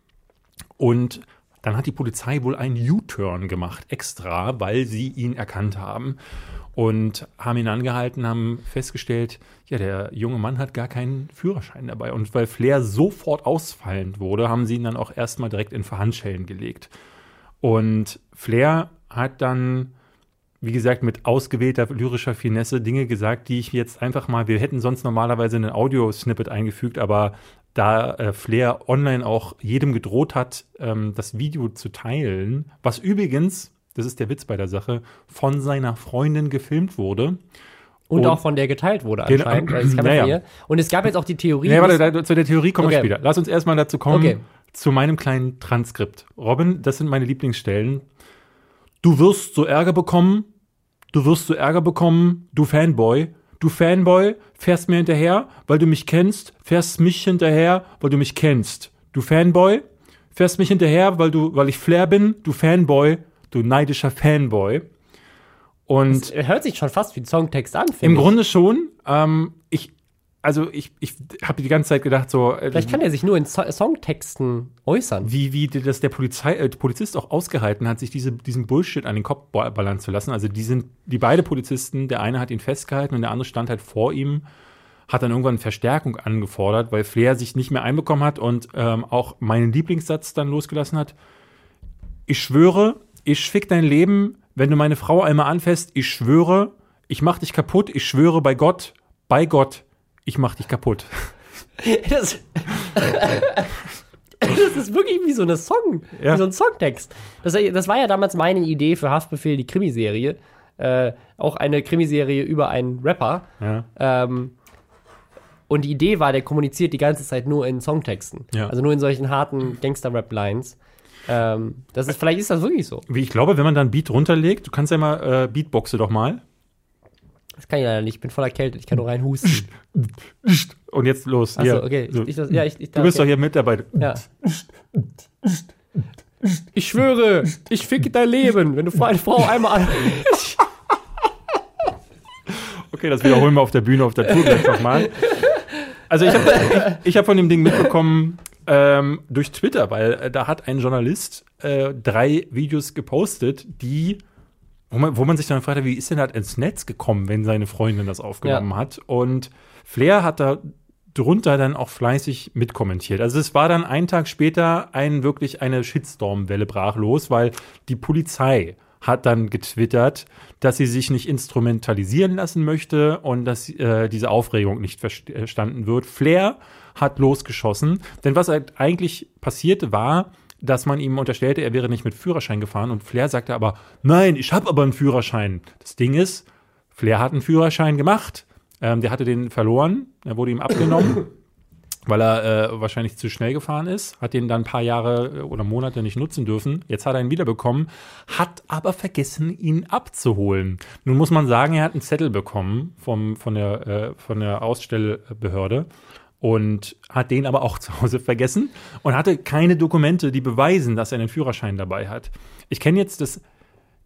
und dann hat die Polizei wohl einen U-Turn gemacht, extra, weil sie ihn erkannt haben. Und haben ihn angehalten, haben festgestellt, ja, der junge Mann hat gar keinen Führerschein dabei. Und weil Flair sofort ausfallend wurde, haben sie ihn dann auch erstmal direkt in Verhandschellen gelegt. Und Flair hat dann, wie gesagt, mit ausgewählter lyrischer Finesse Dinge gesagt, die ich jetzt einfach mal, wir hätten sonst normalerweise einen Audio-Snippet eingefügt, aber da äh, Flair online auch jedem gedroht hat, ähm, das Video zu teilen, was übrigens, das ist der Witz bei der Sache, von seiner Freundin gefilmt wurde. Und, Und- auch von der geteilt wurde Genau. anscheinend. Also das kann man Naja. von ihr. Und es gab jetzt auch die Theorie. Nee, warte, dass- da, zu der Theorie kommen wir Okay. später. Lass uns erstmal dazu kommen, Okay. zu meinem kleinen Transkript. Robin, das sind meine Lieblingsstellen. Du wirst so Ärger bekommen, du wirst so Ärger bekommen, du Fanboy. Du Fanboy, fährst mir hinterher, weil du mich kennst, fährst mich hinterher, weil du mich kennst. Du Fanboy, fährst mich hinterher, weil du, weil ich Flair bin, du Fanboy, du neidischer Fanboy. Und Es hört sich schon fast wie ein Songtext an, finde im ich. Grunde schon. Ähm, ich, also ich, ich habe die ganze Zeit gedacht, so äh, Vielleicht kann er sich nur in so Songtexten äußern. wie, wie das der Polizei, äh, Polizist auch ausgehalten hat, sich diese, diesen Bullshit an den Kopf ba- ballern zu lassen. Also die sind, die beide Polizisten, der eine hat ihn festgehalten und der andere stand halt vor ihm, hat dann irgendwann Verstärkung angefordert, weil Flair sich nicht mehr einbekommen hat und ähm, auch meinen Lieblingssatz dann losgelassen hat. Ich schwöre, ich fick dein Leben, wenn du meine Frau einmal anfasst. Ich schwöre, ich mach dich kaputt. Ich schwöre bei Gott, bei Gott, ich mach dich kaputt. Das, das ist wirklich wie so eine Song, Ja. wie so ein Songtext. Das, das war ja damals meine Idee für Haftbefehl, die Krimiserie. Äh, auch eine Krimiserie über einen Rapper. Ja. Ähm, und die Idee war, der kommuniziert die ganze Zeit nur in Songtexten. Ja. Also nur in solchen harten Gangster-Rap-Lines. Ähm, das ist, vielleicht ist das wirklich so. Wie ich glaube, wenn man dann Beat runterlegt, du kannst ja mal äh, Beatboxe doch mal. Das kann ich leider nicht. Ich bin voll erkältet. Ich kann nur rein husten. Und jetzt los. Achso, hier. okay. So. Ich, ich, das, ja, ich, ich, Du bist okay. doch hier mit dabei. Ja. Ich schwöre, ich ficke dein Leben, wenn du eine Frau einmal an. Okay, das wiederholen wir auf der Bühne, auf der Tour gleich nochmal. Also ich habe ich, ich hab von dem Ding mitbekommen ähm, durch Twitter, weil äh, da hat ein Journalist äh, drei Videos gepostet, die, wo man, wo man sich dann fragte, wie ist denn das ins Netz gekommen, wenn seine Freundin das aufgenommen Ja. hat? Und Flair hat da drunter dann auch fleißig mitkommentiert. Also es war dann einen Tag später ein wirklich eine Shitstorm-Welle brach los, weil die Polizei hat dann getwittert, dass sie sich nicht instrumentalisieren lassen möchte und dass äh, diese Aufregung nicht verstanden wird. Flair hat losgeschossen, denn was halt eigentlich passierte war, dass man ihm unterstellte, er wäre nicht mit Führerschein gefahren und Flair sagte aber, nein, ich habe aber einen Führerschein. Das Ding ist, Flair hat einen Führerschein gemacht, ähm, der hatte den verloren, er wurde ihm abgenommen, weil er äh, wahrscheinlich zu schnell gefahren ist, hat den dann ein paar Jahre oder Monate nicht nutzen dürfen. Jetzt hat er ihn wiederbekommen, hat aber vergessen, ihn abzuholen. Nun muss man sagen, er hat einen Zettel bekommen vom, von, der, äh, von der Ausstellbehörde und hat den aber auch zu Hause vergessen und hatte keine Dokumente, die beweisen, dass er einen Führerschein dabei hat. Ich kenne jetzt das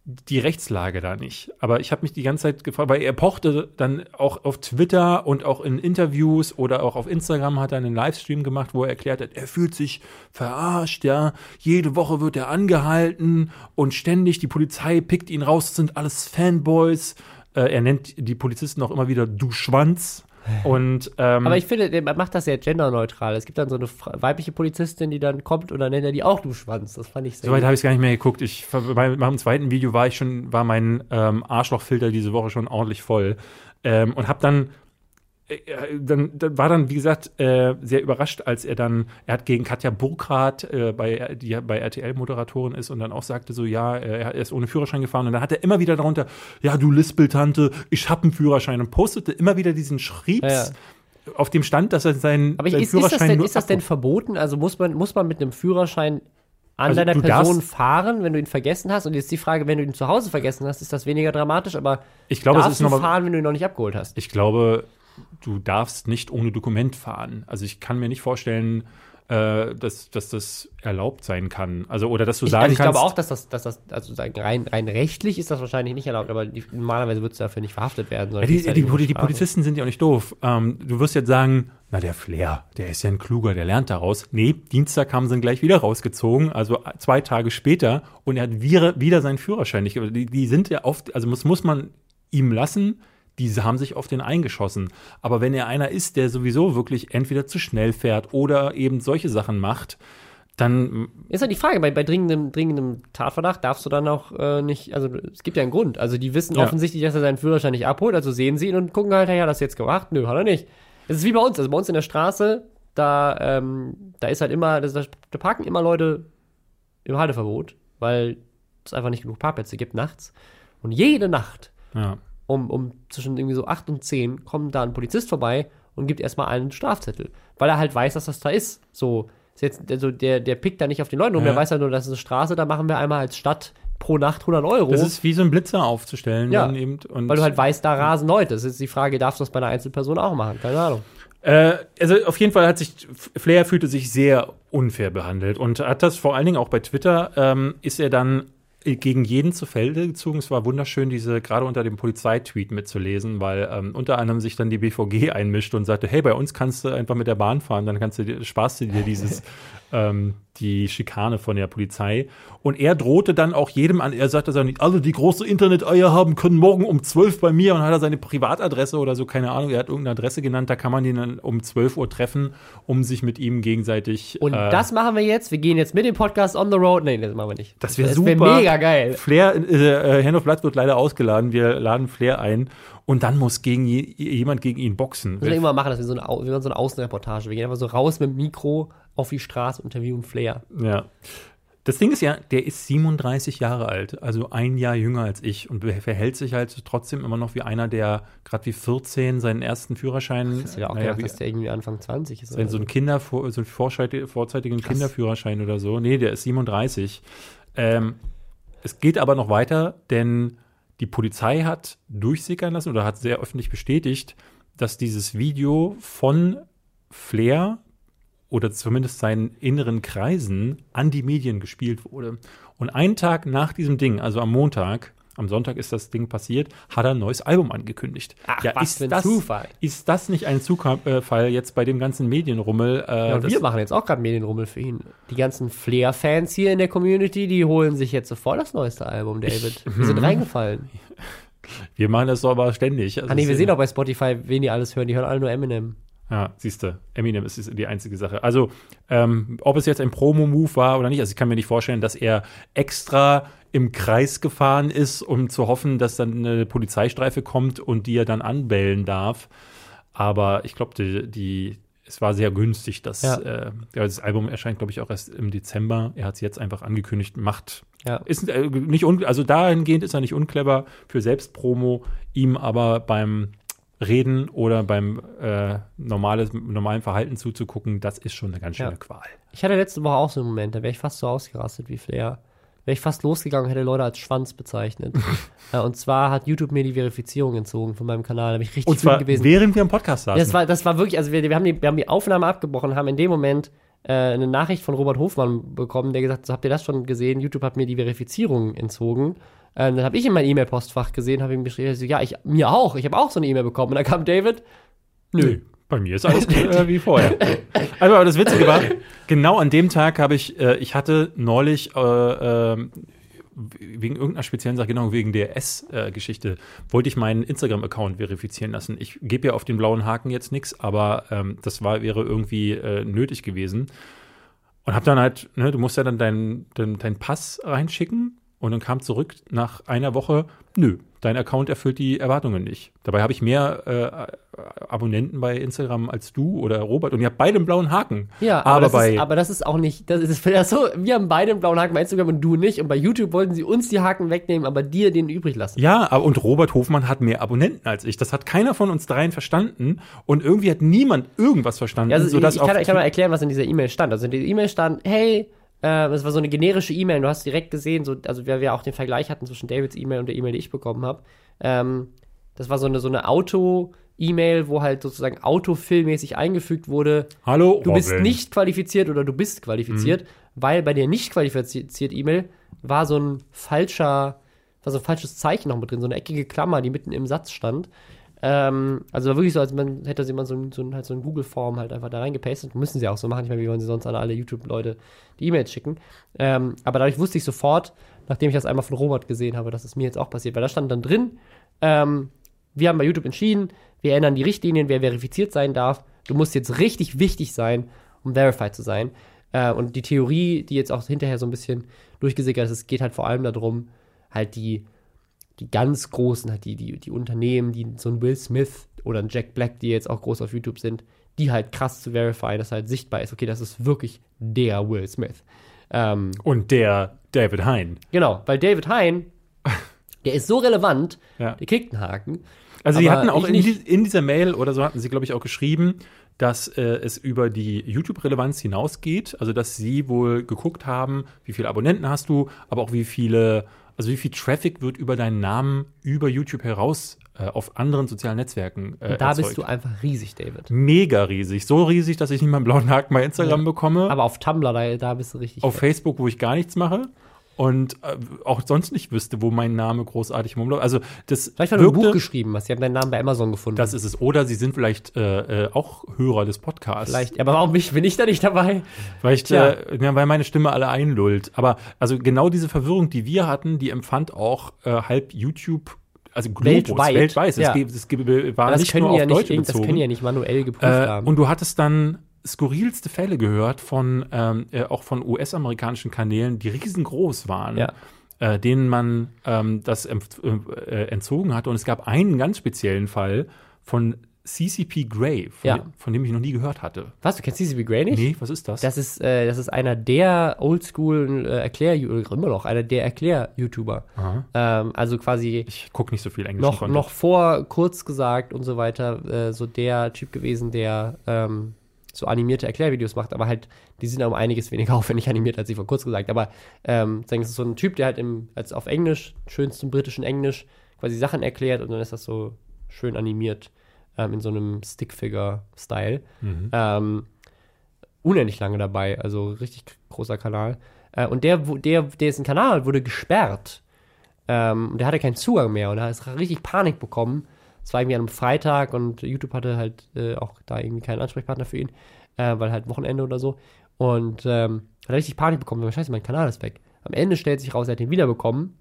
die Rechtslage da nicht. Aber ich habe mich die ganze Zeit gefragt, weil er pochte dann auch auf Twitter und auch in Interviews oder auch auf Instagram hat er einen Livestream gemacht, wo er erklärt hat, er fühlt sich verarscht, ja. Jede Woche wird er angehalten und ständig die Polizei pickt ihn raus, das sind alles Fanboys. Äh, er nennt die Polizisten auch immer wieder du Schwanz. Und, ähm, aber ich finde, man macht das sehr genderneutral. Es gibt dann so eine weibliche Polizistin, die dann kommt und dann nennt er die auch du Schwanz. Das fand ich sehr Soweit habe ich es gar nicht mehr geguckt. Ich, bei meinem zweiten Video war ich schon, war mein ähm, Arschlochfilter diese Woche schon ordentlich voll. Ähm, und habe dann, äh, dann, dann war dann, wie gesagt, äh, sehr überrascht, als er dann, er hat gegen Katja Burkhardt, äh, bei, die bei R T L-Moderatorin ist und dann auch sagte so, ja, er ist ohne Führerschein gefahren und dann hat er immer wieder darunter, ja, du Lispeltante, ich habe einen Führerschein und postete immer wieder diesen Schriebs, ja, ja. auf dem stand, dass er seinen, aber seinen ist, Führerschein ist das denn, nur ist das denn verboten? Also muss man, muss man mit einem Führerschein an Also deiner du Person darfst- fahren, wenn du ihn vergessen hast? Und jetzt die Frage, wenn du ihn zu Hause vergessen hast, ist das weniger dramatisch, aber Ich glaube, es darfst ist du nochmal, fahren, wenn du ihn noch nicht abgeholt hast? ich glaube, du darfst nicht ohne Dokument fahren. Also ich kann mir nicht vorstellen, äh, dass, dass das erlaubt sein kann. Also, oder dass du Ich, sagen also ich kannst. glaube auch, dass das, dass das also sagen, rein, rein rechtlich ist das wahrscheinlich nicht erlaubt, aber die, normalerweise würdest du dafür nicht verhaftet werden. Ja, sondern die, kriegst halt die, irgendwo die, die Strafe. Polizisten sind ja auch nicht doof. Ähm, du wirst jetzt sagen, na der Flair, der ist ja ein Kluger, der lernt daraus. Nee, Dienstag haben sie ihn gleich wieder rausgezogen, also zwei Tage später, und er hat wieder, wieder seinen Führerschein nicht. Die, die sind ja oft, also muss, muss man ihm lassen, diese haben sich auf den eingeschossen. Aber wenn er einer ist, der sowieso wirklich entweder zu schnell fährt oder eben solche Sachen macht, dann Ist halt die Frage, bei, bei dringendem, dringendem Tatverdacht darfst du dann auch äh, nicht, also es gibt ja einen Grund. Also die wissen Ja. offensichtlich, dass er seinen Führerschein nicht abholt, also sehen sie ihn und gucken halt, ja, das jetzt gemacht? Nö, hat er nicht. Es ist wie bei uns, also bei uns in der Straße, da, ähm, da ist halt immer, das, da parken immer Leute im Halteverbot, weil es einfach nicht genug Parkplätze gibt nachts. Und jede Nacht ja. um, um zwischen irgendwie so acht und zehn kommt da ein Polizist vorbei und gibt erstmal einen Strafzettel, weil er halt weiß, dass das da ist. So, ist jetzt, also der, der pickt da nicht auf den Leuten rum, Ja. der weiß halt nur, das ist eine Straße, da machen wir einmal als Stadt pro Nacht hundert Euro. Das ist wie so ein Blitzer aufzustellen. Ja, dann eben, und weil du halt weißt, da rasen Leute. Das ist die Frage, darfst du das bei einer Einzelperson auch machen? Keine Ahnung. Äh, also auf jeden Fall hat sich, Flair fühlte sich sehr unfair behandelt und hat das vor allen Dingen auch bei Twitter, ähm, ist er dann gegen jeden zu Felde gezogen. Es war wunderschön, diese gerade unter dem Polizeitweet mitzulesen, weil ähm, unter anderem sich dann die B V G einmischt und sagte, hey, bei uns kannst du einfach mit der Bahn fahren, dann kannst du dir, sparst du dir dieses ähm, die Schikane von der Polizei. Und er drohte dann auch jedem an, er sagte dann, alle, die große Internet-Eier haben, können morgen um zwölf bei mir, und hat er seine Privatadresse oder so, keine Ahnung, er hat irgendeine Adresse genannt, da kann man ihn dann um zwölf Uhr treffen, um sich mit ihm gegenseitig Und äh, das machen wir jetzt. Wir gehen jetzt mit dem Podcast on the road. Nee, das machen wir nicht. Das wäre Das super. wäre mega geil. Flair, äh, Hand of Blood wird leider ausgeladen. Wir laden Flair ein und dann muss gegen je, jemand gegen ihn boxen. Wir müssen irgendwann machen, dass wir so eine, Au- wir machen so eine Außenreportage. Wir gehen einfach so raus mit dem Mikro auf die Straße, interviewen Flair. Ja. Das Ding ist ja, der ist siebenunddreißig Jahre alt, also ein Jahr jünger als ich, und verhält sich halt trotzdem immer noch wie einer, der gerade wie vierzehn seinen ersten Führerschein, Ich hätte ja auch naja, gedacht, wie, dass der irgendwie Anfang zwanzig ist. so ein so. Kinder, so einen vorzeitig- vorzeitigen Krass. Kinderführerschein oder so. Nee, der ist siebenunddreißig. Ähm, es geht aber noch weiter, denn die Polizei hat durchsickern lassen oder hat sehr öffentlich bestätigt, dass dieses Video von Flair oder zumindest seinen inneren Kreisen an die Medien gespielt wurde. Und einen Tag nach diesem Ding, also am Montag, am Sonntag ist das Ding passiert, hat er ein neues Album angekündigt. Ach, ja, was ist für ein das, Zufall. Ist das nicht ein Zufall jetzt bei dem ganzen Medienrummel? Äh, Ja, und das- wir machen jetzt auch gerade Medienrummel für ihn. Die ganzen Flair-Fans hier in der Community, die holen sich jetzt sofort das neueste Album, David. Wir sind reingefallen. wir machen das doch aber ständig. Also Ah nee, es wir ist- sehen auch bei Spotify, wen die alles hören. Die hören alle nur Eminem. Ja, siehst du, Eminem ist ist die einzige Sache. Also, ähm, ob es jetzt ein Promo-Move war oder nicht, also ich kann mir nicht vorstellen, dass er extra im Kreis gefahren ist, um zu hoffen, dass dann eine Polizeistreife kommt und die er dann anbellen darf. Aber ich glaube, die, die, es war sehr günstig, dass Ja. äh, ja, das Album erscheint, glaube ich, auch erst im Dezember. Er hat es jetzt einfach angekündigt, macht. Ja. Ist äh, nicht un, also dahingehend ist er nicht unclever für Selbstpromo, ihm aber beim Reden oder beim äh, normales, normalen Verhalten zuzugucken, das ist schon eine ganz schöne Ja. Qual. Ich hatte letzte Woche auch so einen Moment, da wäre ich fast so ausgerastet wie Flair. Wäre ich fast losgegangen und hätte Leute als Schwanz bezeichnet. äh, und zwar hat YouTube mir die Verifizierung entzogen von meinem Kanal. Da bin ich richtig Und zwar wütend gewesen. während wir im Podcast saßen. Ja, das war, das war wirklich, also wir, wir, haben die, wir haben die Aufnahme abgebrochen, haben in dem Moment äh, eine Nachricht von Robert Hofmann bekommen, der gesagt hat, so, habt ihr das schon gesehen? YouTube hat mir die Verifizierung entzogen. Ähm, dann habe ich in mein E-Mail-Postfach gesehen, habe ihm geschrieben, so, ja, ich, mir auch, ich habe auch so eine E-Mail bekommen. Und dann kam David, nö. nö. Bei mir ist alles äh, wie vorher. Also, aber das Witzige war, genau an dem Tag habe ich, äh, ich hatte neulich äh, äh, wegen irgendeiner speziellen Sache, genau wegen der S-Geschichte, äh, wollte ich meinen Instagram-Account verifizieren lassen. Ich gebe ja auf den blauen Haken jetzt nichts, aber ähm, das war, wäre irgendwie äh, nötig gewesen. Und habe dann halt, ne, du musst ja dann deinen dein, dein Pass reinschicken und dann kam zurück nach einer Woche, nö, dein Account erfüllt die Erwartungen nicht. Dabei habe ich mehr äh, Abonnenten bei Instagram als du oder Robert und ihr habt beide einen blauen Haken. Ja, aber, aber, das, bei, ist, aber das ist auch nicht, das ist das so, wir haben beide einen blauen Haken bei Instagram und du nicht und bei YouTube wollten sie uns die Haken wegnehmen, aber dir den übrig lassen. Ja, aber und Robert Hofmann hat mehr Abonnenten als ich. Das hat keiner von uns dreien verstanden und irgendwie hat niemand irgendwas verstanden. Ja, also sodass ich, ich, kann, auf ich kann mal erklären, was in dieser E-Mail stand. Also in dieser E-Mail stand, hey, äh, das war so eine generische E-Mail, du hast direkt gesehen, so, also wir, wir auch den Vergleich hatten zwischen Davids E-Mail und der E-Mail, die ich bekommen habe. Ähm, das war so eine, so eine Auto-E-Mail, wo halt sozusagen autofillmäßig eingefügt wurde, Hallo, du Robin. bist nicht qualifiziert oder du bist qualifiziert, mhm. weil bei der nicht qualifiziert E-Mail war so ein falscher, war so ein falsches Zeichen noch mit drin, so eine eckige Klammer, die mitten im Satz stand. Ähm, also war wirklich so, als man hätte sie mal so ein, so ein, halt so ein Google-Form halt einfach da reingepastet. Müssen sie auch so machen. Ich meine, wie wollen sie sonst an alle YouTube-Leute die E-Mails schicken? Ähm, aber dadurch wusste ich sofort, nachdem ich das einmal von Robert gesehen habe, dass es mir jetzt auch passiert. Weil da stand dann drin, ähm, wir haben bei YouTube entschieden, wir ändern die Richtlinien, wer verifiziert sein darf. Du musst jetzt richtig wichtig sein, um verified zu sein. Äh, und die Theorie, die jetzt auch hinterher so ein bisschen durchgesickert ist, es geht halt vor allem darum, halt die die ganz großen, halt die, die, die Unternehmen, die so ein Will Smith oder ein Jack Black, die jetzt auch groß auf YouTube sind, die halt krass zu verifizieren, dass halt sichtbar ist, okay, das ist wirklich der Will Smith. Ähm, und der David Hein. Genau, weil David Hein, der ist so relevant, ja. der kriegt einen Haken. Also sie hatten auch in, die, in dieser Mail oder so hatten sie, glaube ich, auch geschrieben, dass äh, es über die YouTube-Relevanz hinausgeht, also dass sie wohl geguckt haben, wie viele Abonnenten hast du, aber auch wie viele Also wie viel Traffic wird über deinen Namen über YouTube heraus äh, auf anderen sozialen Netzwerken äh, Da erzeugt. bist du einfach riesig, David. Mega riesig. So riesig, dass ich nicht mal einen blauen Haken bei Instagram ja. bekomme. Aber auf Tumblr, da, da bist du richtig. Auf fett. Facebook, wo ich gar nichts mache. Und äh, auch sonst nicht wüsste, wo mein Name großartig rumläuft. Also das vielleicht, weil du ein Buch geschrieben hast. Sie haben deinen Namen bei Amazon gefunden. Das ist es. Oder sie sind vielleicht äh, äh, auch Hörer des Podcasts. Vielleicht. Aber warum bin ich da nicht dabei? Vielleicht, ja. äh, ja, weil meine Stimme alle einlullt. Aber also genau diese Verwirrung, die wir hatten, die empfand auch äh, halb YouTube, also Globus, weltweit. weltweit. Ja. Es, es, es war das nicht nur auf ja Deutsche nicht, bezogen. Das können ja nicht manuell geprüft äh, haben. Und du hattest dann skurrilste Fälle gehört von ähm, äh, auch von U S-amerikanischen Kanälen, die riesengroß waren. Ja. Äh, denen man ähm, das äh, entzogen hatte. Und es gab einen ganz speziellen Fall von C C P Grey, von, ja. dem, von dem ich noch nie gehört hatte. Was, du kennst C C P Grey nicht? Nee, was ist das? Das ist, äh, das ist einer der Oldschool äh, Erklär, immer noch, einer der Erklär-YouTuber. Ähm, also quasi ich gucke nicht so viel Englisch. Noch, noch vor kurz gesagt und so weiter, äh, so der Typ gewesen, der ähm, so animierte Erklärvideos macht, aber halt, die sind um einiges weniger aufwendig animiert, als ich vor kurz gesagt. Aber ähm, das ist so ein Typ, der halt im, als auf Englisch, schönstem britischen Englisch, quasi Sachen erklärt und dann ist das so schön animiert ähm, in so einem Stickfigure-Style. Mhm. Ähm, unendlich lange dabei, also richtig großer Kanal. Äh, und der, der, dessen Kanal wurde gesperrt. Ähm, und der hatte keinen Zugang mehr und da hat richtig Panik bekommen. Es war irgendwie an einem Freitag und YouTube hatte halt äh, auch da irgendwie keinen Ansprechpartner für ihn, äh, weil halt Wochenende oder so. Und ähm, hat richtig Panik bekommen, weil scheiße, mein Kanal ist weg. Am Ende stellt sich raus, er hat den wiederbekommen.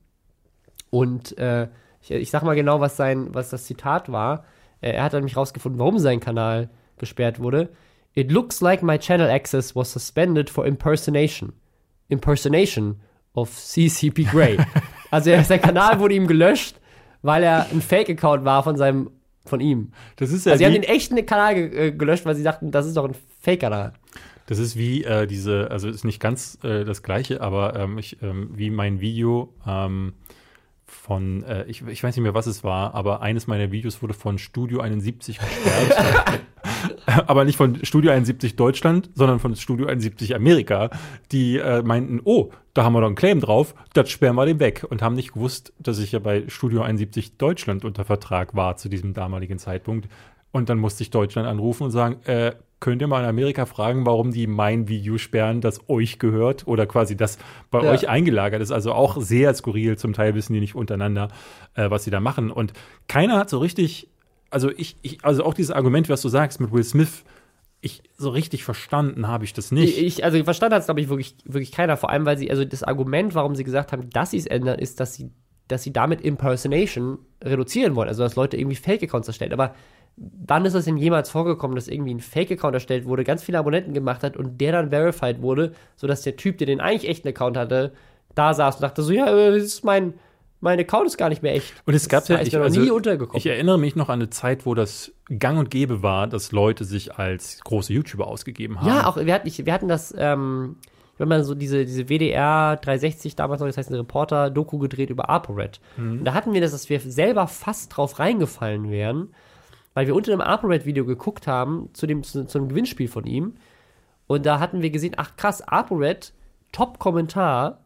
Und äh, ich, ich sag mal genau, was sein, was das Zitat war. Äh, er hat dann nämlich rausgefunden, warum sein Kanal gesperrt wurde. It looks like my channel access was suspended for impersonation. Impersonation of C C P Grey. Also er, sein Kanal wurde ihm gelöscht, weil er ein Fake-Account war von seinem, von ihm. Das ist ja also sie haben wie, den echten Kanal ge- äh, gelöscht, weil sie dachten, das ist doch ein Fake-Kanal. Das ist wie äh, diese, also ist nicht ganz äh, das Gleiche, aber ähm, ich, ähm, wie mein Video ähm, von, äh, ich, ich weiß nicht mehr, was es war, aber eines meiner Videos wurde von Studio einundsiebzig gesperrt. Aber nicht von Studio einundsiebzig Deutschland, sondern von Studio einundsiebzig Amerika, die äh, meinten, oh, da haben wir doch einen Claim drauf, das sperren wir den weg. Und haben nicht gewusst, dass ich ja bei Studio einundsiebzig Deutschland unter Vertrag war zu diesem damaligen Zeitpunkt. Und dann musste ich Deutschland anrufen und sagen, äh, könnt ihr mal in Amerika fragen, warum die mein Video sperren, das euch gehört oder quasi das bei Ja. euch eingelagert ist. Also auch sehr skurril. Zum Teil wissen die nicht untereinander, äh, was sie da machen. Und keiner hat so richtig, also ich, ich, also auch dieses Argument, was du sagst mit Will Smith, ich so richtig verstanden habe ich das nicht. Ich, also verstanden hat es, glaube ich, wirklich, wirklich keiner. Vor allem, weil sie, also das Argument, warum sie gesagt haben, dass sie es ändern, ist, dass sie, dass sie damit Impersonation reduzieren wollen. Also, dass Leute irgendwie Fake-Accounts erstellen. Aber wann ist es denn jemals vorgekommen, dass irgendwie ein Fake-Account erstellt wurde, ganz viele Abonnenten gemacht hat und der dann verified wurde, sodass der Typ, der den eigentlich echten Account hatte, da saß und dachte so, ja, das ist mein, mein Account ist gar nicht mehr echt. Und es gab das ja, ist ich, mir noch also, nie untergekommen. ich erinnere mich noch an eine Zeit, wo das gang und gäbe war, dass Leute sich als große YouTuber ausgegeben haben. Ja, auch, wir hatten, ich, wir hatten das, ähm, wenn man so diese, diese W D R dreihundertsechzig, damals noch, das heißt eine Reporter-Doku gedreht über ApoRed. Mhm. Und da hatten wir das, dass wir selber fast drauf reingefallen wären, weil wir unter dem ApoRed-Video geguckt haben, zu dem, zu, zu einem Gewinnspiel von ihm. Und da hatten wir gesehen, ach krass, ApoRed, Top-Kommentar,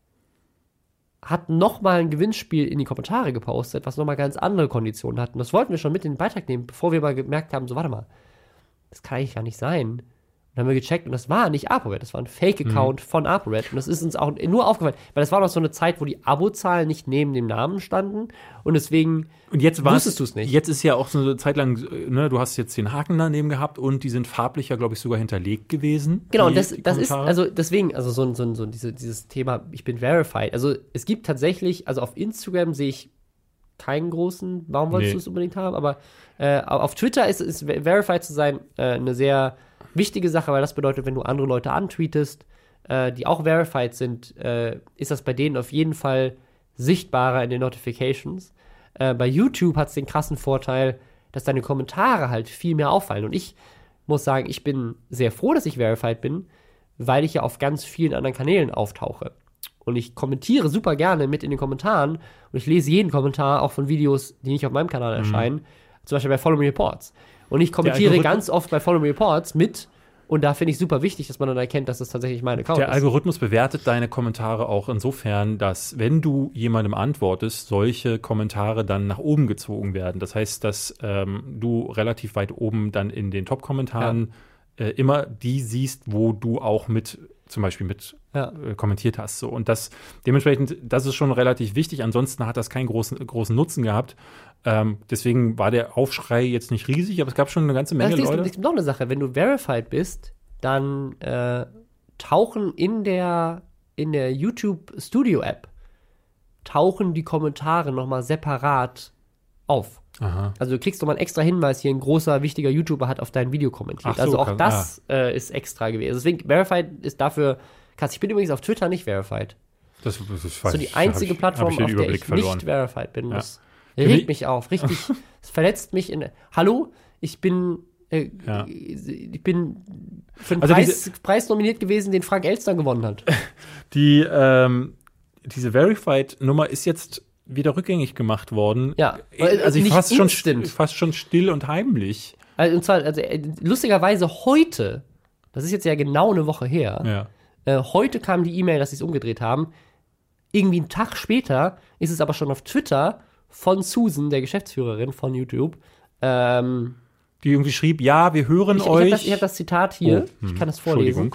hat nochmal ein Gewinnspiel in die Kommentare gepostet, was nochmal ganz andere Konditionen hat. Und das wollten wir schon mit in den Beitrag nehmen, bevor wir mal gemerkt haben, so warte mal, das kann eigentlich gar nicht sein. Und dann haben wir gecheckt und das war nicht ApoRed, das war ein Fake-Account mhm. von ApoRed. Und das ist uns auch nur aufgefallen, weil das war noch so eine Zeit, wo die Abozahlen nicht neben dem Namen standen und deswegen und jetzt wusstest du es nicht. Jetzt ist ja auch so eine Zeit lang, ne, du hast jetzt den Haken daneben gehabt und die sind farblicher, glaube ich, sogar hinterlegt gewesen. Genau, die, und das, die das ist, also deswegen, also so, so, so diese, dieses Thema, ich bin verified. Also es gibt tatsächlich, also auf Instagram sehe ich keinen großen, warum wolltest Nee. du es unbedingt haben, aber äh, auf Twitter ist es, verified zu sein, äh, eine sehr wichtige Sache, weil das bedeutet, wenn du andere Leute antweetest, äh, die auch verified sind, äh, ist das bei denen auf jeden Fall sichtbarer in den Notifications. Äh, bei YouTube hat es den krassen Vorteil, dass deine Kommentare halt viel mehr auffallen. Und ich muss sagen, ich bin sehr froh, dass ich verified bin, weil ich ja auf ganz vielen anderen Kanälen auftauche. Und ich kommentiere super gerne mit in den Kommentaren und ich lese jeden Kommentar, auch von Videos, die nicht auf meinem Kanal erscheinen, mhm. zum Beispiel bei Follow Me Reports. Und ich kommentiere ganz oft bei Follow Me Reports mit und da finde ich super wichtig, dass man dann erkennt, dass das tatsächlich mein Account Der ist. Algorithmus bewertet deine Kommentare auch insofern, dass, wenn du jemandem antwortest, solche Kommentare dann nach oben gezogen werden. Das heißt, dass ähm, du relativ weit oben dann in den Top-Kommentaren ja. äh, immer die siehst, wo du auch mit zum Beispiel mit ja. äh, kommentiert hast. So. Und das dementsprechend, das ist schon relativ wichtig. Ansonsten hat das keinen großen, großen Nutzen gehabt. Ähm, deswegen war der Aufschrei jetzt nicht riesig, aber es gab schon eine ganze Menge also, Leute. Es gibt noch eine Sache, wenn du verified bist, dann äh, tauchen in der, in der YouTube Studio App tauchen die Kommentare nochmal separat auf. Aha. Also du kriegst nochmal einen extra Hinweis, hier ein großer, wichtiger YouTuber hat auf dein Video kommentiert. Ach so, also auch kann, das ah. äh, ist extra gewesen. Deswegen, verified ist dafür, krass, ich bin übrigens auf Twitter nicht verified. Das, das, das ist so die einzige ich, Plattform, auf der ich verloren. nicht verified bin. Ja. Das regt mich auf, richtig. Es verletzt mich in. Hallo, ich bin. Äh, ja. Ich bin für einen also Preis, diese, Preis nominiert gewesen, den Frank Elstner gewonnen hat. Die, ähm, diese Verified-Nummer ist jetzt wieder rückgängig gemacht worden. Ja, also nicht fast schon, instant. fast schon still und heimlich. Also, und zwar, also lustigerweise heute, das ist jetzt ja genau eine Woche her, ja. äh, heute kam die E-Mail, dass sie es umgedreht haben. Irgendwie einen Tag später ist es aber schon auf Twitter von Susan, der Geschäftsführerin von YouTube, ähm, die irgendwie schrieb, ja, wir hören ich, euch. Ich habe das, hab das Zitat hier, oh, hm, ich kann das vorlesen.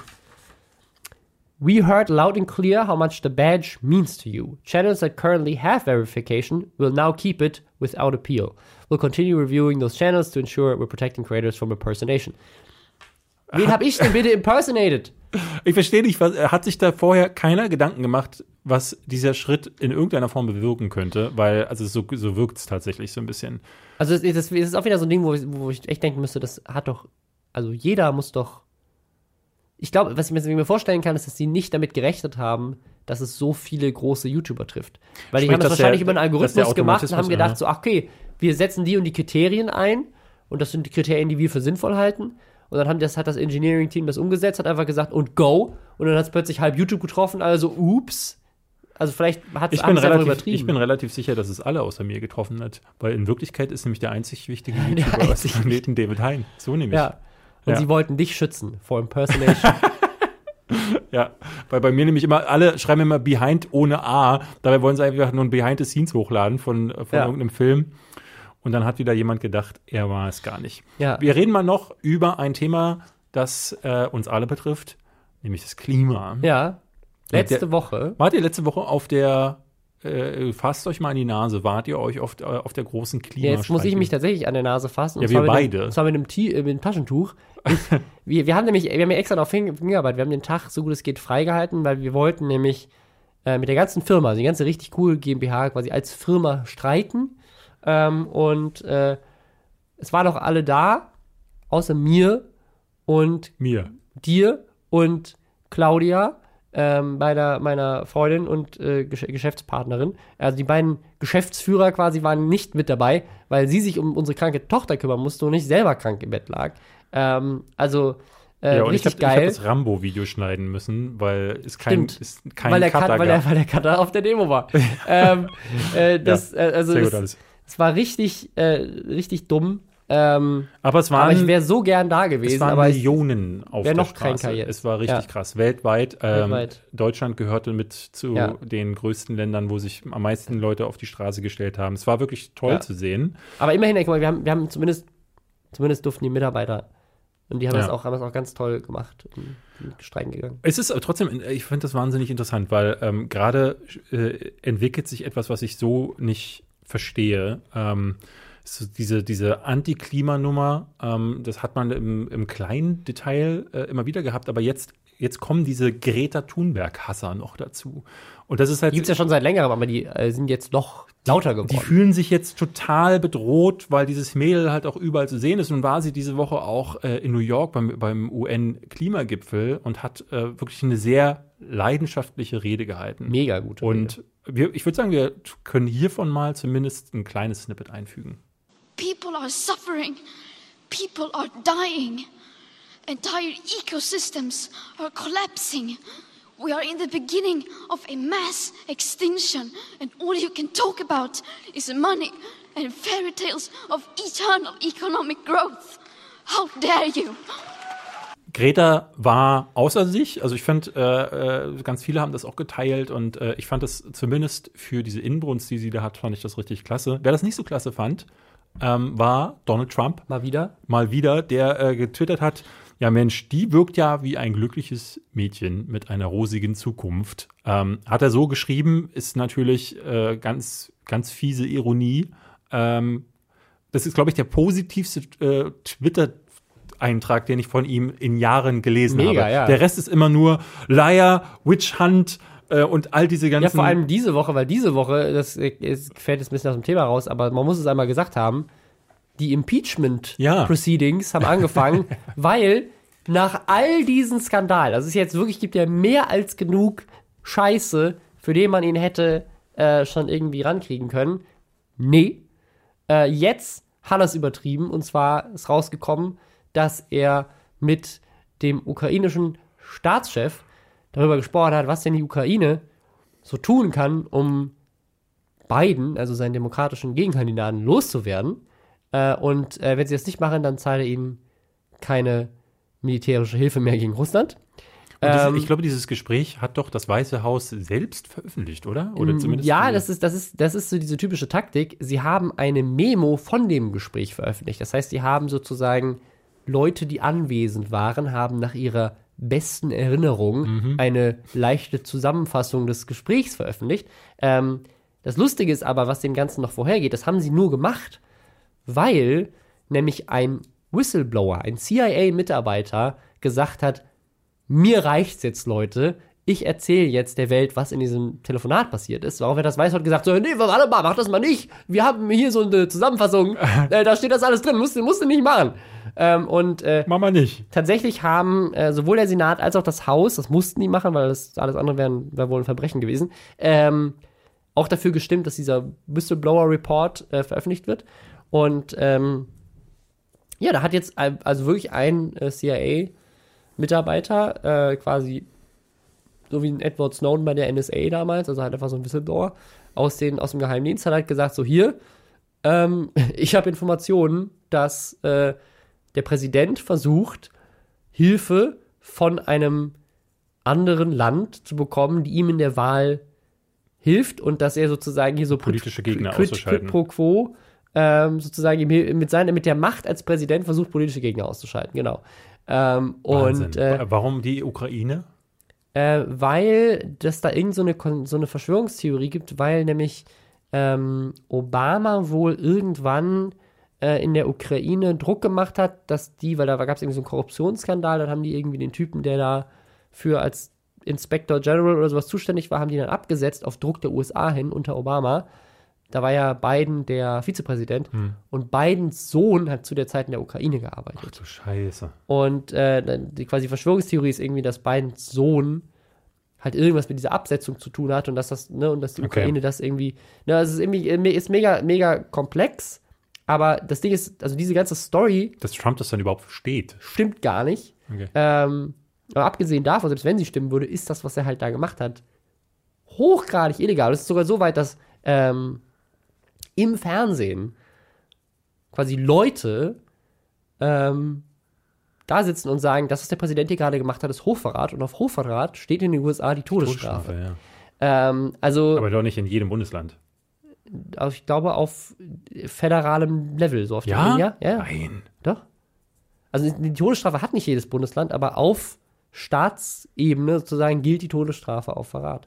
We heard loud and clear how much the badge means to you. Channels that currently have verification will now keep it without appeal. We'll continue reviewing those channels to ensure we're protecting creators from impersonation. Wen hab ich denn bitte impersonated? Ich verstehe nicht, was, hat sich da vorher keiner Gedanken gemacht, was dieser Schritt in irgendeiner Form bewirken könnte, weil, also so, so wirkt es tatsächlich so ein bisschen. Also es, es ist auch wieder so ein Ding, wo ich, wo ich echt denken müsste, das hat doch, also jeder muss doch, ich glaube, was ich mir vorstellen kann, ist, dass sie nicht damit gerechnet haben, dass es so viele große YouTuber trifft. Weil die Sprich, haben das wahrscheinlich der, über einen Algorithmus gemacht und haben gedacht, ja. so, ach, okay, wir setzen die und die Kriterien ein und das sind die Kriterien, die wir für sinnvoll halten. Und dann haben das, hat das Engineering-Team das umgesetzt, hat einfach gesagt, und go. Und dann hat es plötzlich halb YouTube getroffen, also ups. Also vielleicht hat es einfach übertrieben. Ich bin relativ sicher, dass es alle außer mir getroffen hat. Weil in Wirklichkeit ist nämlich der einzig wichtige YouTuber aus dem Planeten David Hein. So nämlich. Ja. Und ja. sie wollten dich schützen vor Impersonation. Ja, weil bei mir nämlich immer, alle schreiben immer Behind ohne A. Dabei wollen sie einfach nur ein Behind the Scenes hochladen von, von ja. irgendeinem Film. und dann hat wieder jemand gedacht, er war es gar nicht. Ja. Wir reden mal noch über ein Thema, das äh, uns alle betrifft, nämlich das Klima. Ja, letzte der, Woche. Wart ihr letzte Woche auf der, äh, fasst euch mal in die Nase, wart ihr euch auf, äh, auf der großen Klima? Ja, jetzt muss ich mich tatsächlich an der Nase fassen. Und Ja, zwar wir mit beide. Dem, und zwar mit einem, T- äh, mit einem Taschentuch. Ich, wir, wir haben nämlich, wir haben ja extra darauf hin- hingearbeitet, wir haben den Tag so gut es geht freigehalten, weil wir wollten nämlich äh, mit der ganzen Firma, also die ganze richtig cool GmbH quasi als Firma streiten. Ähm, und äh, es waren auch alle da, außer mir und Mir. dir und Claudia, ähm, meiner, meiner Freundin und äh, Gesch- Geschäftspartnerin. Also die beiden Geschäftsführer quasi waren nicht mit dabei, weil sie sich um unsere kranke Tochter kümmern musste und nicht selber krank im Bett lag. Ähm, also äh, Ja, und richtig ich habe hab geil. das Rambo-Video schneiden müssen, weil es kein, Stimmt. es kein weil, der Cutter Cut, weil, gab. der, weil der Cutter auf der Demo war. ähm, äh, das, äh, also Sehr es, gut alles. es war richtig, äh, richtig dumm. Ähm, Aber es waren, aber ich wäre so gern da gewesen. es waren aber ich, Millionen auf wär der noch Straße. kränker jetzt. Es war richtig Ja. krass. Weltweit. Ähm, Weltweit. Deutschland gehörte mit zu Ja. den größten Ländern, wo sich am meisten Leute auf die Straße gestellt haben. Es war wirklich toll Ja. zu sehen. Aber immerhin, guck mal, wir haben, wir haben zumindest, zumindest durften die Mitarbeiter, und die haben, Ja. das auch, haben das auch ganz toll gemacht und sind streiken gegangen. Es ist aber trotzdem, ich finde das wahnsinnig interessant, weil ähm, gerade äh, entwickelt sich etwas, was ich so nicht verstehe. Ähm, so diese, diese Anti-Klimanummer, ähm, das hat man im, im kleinen Detail äh, immer wieder gehabt, aber jetzt, jetzt kommen diese Greta Thunberg-Hasser noch dazu. Und das ist halt. Die gibt es ja schon seit längerem, aber die äh, sind jetzt noch lauter geworden. Die fühlen sich jetzt total bedroht, weil dieses Mädel halt auch überall zu sehen ist. Nun war sie diese Woche auch äh, in New York beim, beim U N-Klimagipfel und hat äh, wirklich eine sehr leidenschaftliche Rede gehalten. Mega gut. Und wir, ich würde sagen, wir können hiervon mal zumindest ein kleines Snippet einfügen. People are suffering. People are dying. Entire ecosystems are collapsing. We are in the beginning of a mass extinction, and all you can talk about is money and fairy tales of eternal economic growth. How dare you? Greta war außer sich, also ich fand, äh, äh, ganz viele haben das auch geteilt und äh, ich fand das zumindest für diese Inbrunst, die sie da hat, fand ich das richtig klasse. Wer das nicht so klasse fand, ähm, war Donald Trump. Mal wieder. Mal wieder, der äh, getwittert hat, ja Mensch, die wirkt ja wie ein glückliches Mädchen mit einer rosigen Zukunft. Ähm, hat er so geschrieben, ist natürlich äh, ganz, ganz fiese Ironie. Ähm, das ist, glaube ich, der positivste äh, Twitter-Eintrag, den ich von ihm in Jahren gelesen Mega, habe. ja. Der Rest ist immer nur Liar, Witch Hunt äh, und all diese ganzen. Ja, vor allem diese Woche, weil diese Woche, das ist, fällt jetzt ein bisschen aus dem Thema raus, aber man muss es einmal gesagt haben, die Impeachment-Proceedings Ja. haben angefangen, weil nach all diesen Skandalen, also es ist jetzt wirklich, gibt ja mehr als genug Scheiße, für den man ihn hätte äh, schon irgendwie rankriegen können. Nee. Äh, jetzt hat er es übertrieben, und zwar ist rausgekommen, dass er mit dem ukrainischen Staatschef darüber gesprochen hat, was denn die Ukraine so tun kann, um Biden, also seinen demokratischen Gegenkandidaten, loszuwerden. Äh, und äh, wenn sie das nicht machen, dann zahlt er ihnen keine militärische Hilfe mehr gegen Russland. Und das, Ähm, ich glaube, dieses Gespräch hat doch das Weiße Haus selbst veröffentlicht, oder? Oder zumindest ja, die- das ist, das, ist, das ist so diese typische Taktik. Sie haben eine Memo von dem Gespräch veröffentlicht. Das heißt, sie haben sozusagen Leute, die anwesend waren, haben nach ihrer besten Erinnerung Mhm. eine leichte Zusammenfassung des Gesprächs veröffentlicht. Ähm, das Lustige ist aber, was dem Ganzen noch vorhergeht, das haben sie nur gemacht, weil nämlich ein Whistleblower, ein C I A-Mitarbeiter gesagt hat, mir reicht's jetzt, Leute, ich erzähle jetzt der Welt, was in diesem Telefonat passiert ist. Worauf er das weiß, hat gesagt, so, nee, warte mal, mach das mal nicht. Wir haben hier so eine Zusammenfassung, äh, da steht das alles drin, musst du musst du nicht machen. Ähm, und äh, Mach mal nicht. tatsächlich haben äh, sowohl der Senat als auch das Haus, das mussten die machen, weil das alles andere wäre wär wohl ein Verbrechen gewesen, ähm, auch dafür gestimmt, dass dieser Whistleblower-Report äh, veröffentlicht wird. Und ähm, ja, da hat jetzt ein- also wirklich ein äh, C I A-Mitarbeiter äh, quasi, so wie ein Edward Snowden bei der N S A damals, also halt einfach so ein Whistleblower aus, den, aus dem Geheimdienst, hat halt gesagt, so hier, ähm, ich habe Informationen, dass äh, der Präsident versucht, Hilfe von einem anderen Land zu bekommen, die ihm in der Wahl hilft, und dass er sozusagen hier so Politische quid- Gegner quid, auszuschalten. quid pro quo ähm, sozusagen mit, seiner, mit der Macht als Präsident versucht, politische Gegner auszuschalten, genau. Ähm, und äh, Warum die Ukraine? Äh, weil das da irgend so eine, so eine Verschwörungstheorie gibt, weil nämlich ähm, Obama wohl irgendwann äh, in der Ukraine Druck gemacht hat, dass die, weil da gab es irgendwie so einen Korruptionsskandal, dann haben die irgendwie den Typen, der da für als Inspector General oder sowas zuständig war, haben die dann abgesetzt auf Druck der U S A hin unter Obama. Da war ja Biden der Vizepräsident hm. und Bidens Sohn hat zu der Zeit in der Ukraine gearbeitet. Ach du Scheiße. Und äh, die quasi Verschwörungstheorie ist irgendwie, dass Bidens Sohn halt irgendwas mit dieser Absetzung zu tun hat und dass das, ne, und dass die Ukraine okay. das irgendwie, ne, also es ist irgendwie, ist mega, mega komplex, aber das Ding ist, also diese ganze Story. Dass Trump das dann überhaupt versteht. Stimmt gar nicht. Okay. Ähm, aber abgesehen davon, selbst wenn sie stimmen würde, ist das, was er halt da gemacht hat, hochgradig illegal. Es ist sogar so weit, dass ähm, im Fernsehen quasi Leute ähm, da sitzen und sagen, das, was der Präsident hier gerade gemacht hat, ist Hochverrat. Und auf Hochverrat steht in den U S A die Todesstrafe. Todesstrafe ja. ähm, also, aber doch nicht in jedem Bundesland. Also ich glaube, auf föderalem Level. So auf ja? ja? ja? Nein. Doch. Also die Todesstrafe hat nicht jedes Bundesland, aber auf Staatsebene sozusagen gilt die Todesstrafe auf Verrat.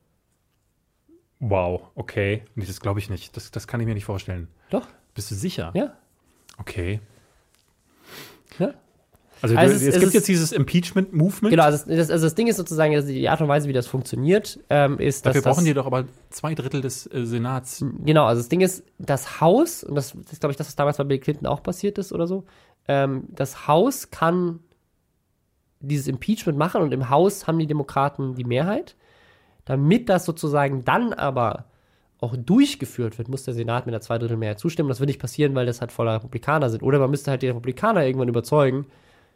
Wow, okay. Nee, das glaube ich nicht. Das, das kann ich mir nicht vorstellen. Doch. Bist du sicher? Ja. Okay. Ja. Also, also du, es, es, es gibt ist, jetzt dieses Impeachment-Movement. Genau, also das, also das Ding ist sozusagen, also die Art und Weise, wie das funktioniert, ähm, ist, dass Dafür brauchen das, die doch aber zwei Drittel des äh, Senats. Genau, also das Ding ist, das Haus, und das, das ist, glaube ich, das, was damals bei Bill Clinton auch passiert ist oder so, ähm, das Haus kann dieses Impeachment machen und im Haus haben die Demokraten die Mehrheit. Damit das sozusagen dann aber auch durchgeführt wird, muss der Senat mit einer Zweidrittelmehrheit zustimmen. Das wird nicht passieren, weil das halt voller Republikaner sind. Oder man müsste halt die Republikaner irgendwann überzeugen,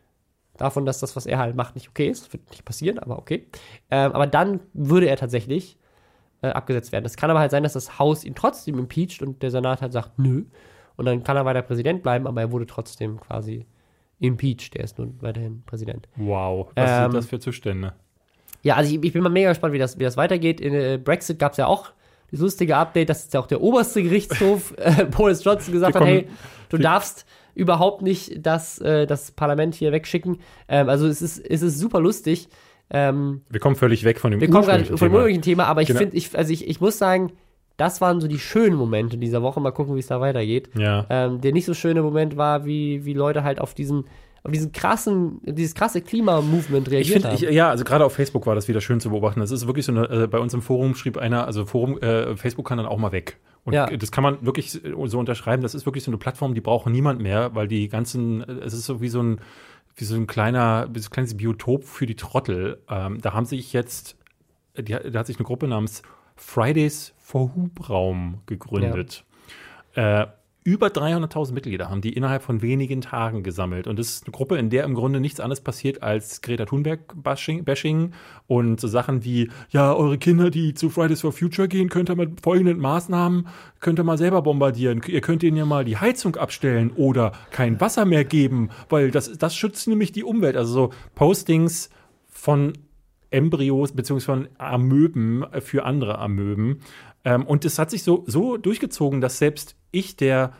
davon, dass das, was er halt macht, nicht okay ist. Das wird nicht passieren, aber okay. Ähm, aber dann würde er tatsächlich äh, abgesetzt werden. Es kann aber halt sein, dass das Haus ihn trotzdem impeacht und der Senat halt sagt, nö. Und dann kann er weiter Präsident bleiben, aber er wurde trotzdem quasi impeached. Er ist nun weiterhin Präsident. Wow, was ähm, sind das für Zustände? Ja, also ich, ich bin mal mega gespannt, wie das, wie das weitergeht. In äh, Brexit gab es ja auch das lustige Update, dass jetzt ja auch der oberste Gerichtshof äh, Boris Johnson gesagt hat, hey, du darfst überhaupt nicht das, äh, das Parlament hier wegschicken. Ähm, also es ist, es ist super lustig. Ähm, wir kommen völlig weg von dem Wir kommen gerade von dem ursprünglichen Thema, aber ich genau. finde, ich, also ich, ich muss sagen, das waren so die schönen Momente dieser Woche. Mal gucken, wie es da weitergeht. Ja. Ähm, der nicht so schöne Moment war, wie, wie Leute halt auf diesen auf diesen krassen, dieses krasse Klima-Movement reagiert ich find, haben. Ich, ja, also gerade auf Facebook war das wieder schön zu beobachten. Das ist wirklich so eine, äh, bei uns im Forum schrieb einer, also Forum, äh, Facebook kann dann auch mal weg. Und ja. das kann man wirklich so unterschreiben. Das ist wirklich so eine Plattform, die braucht niemand mehr, weil die ganzen, es ist so wie so ein, wie so ein kleiner, wie so ein kleines Biotop für die Trottel. Ähm, da haben sich jetzt, die, da hat sich eine Gruppe namens Fridays for Hubraum gegründet. Ja. Äh, Über dreihunderttausend Mitglieder haben die innerhalb von wenigen Tagen gesammelt. Und das ist eine Gruppe, in der im Grunde nichts anderes passiert als Greta Thunberg-Bashing und so Sachen wie, ja, eure Kinder, die zu Fridays for Future gehen, könnt ihr mit folgenden Maßnahmen, könnt ihr mal selber bombardieren. Ihr könnt ihnen ja mal die Heizung abstellen oder kein Wasser mehr geben, weil das, das schützt nämlich die Umwelt. Also so Postings von Embryos beziehungsweise von Amöben für andere Amöben. Ähm, und das hat sich so, so durchgezogen, dass selbst ich, der,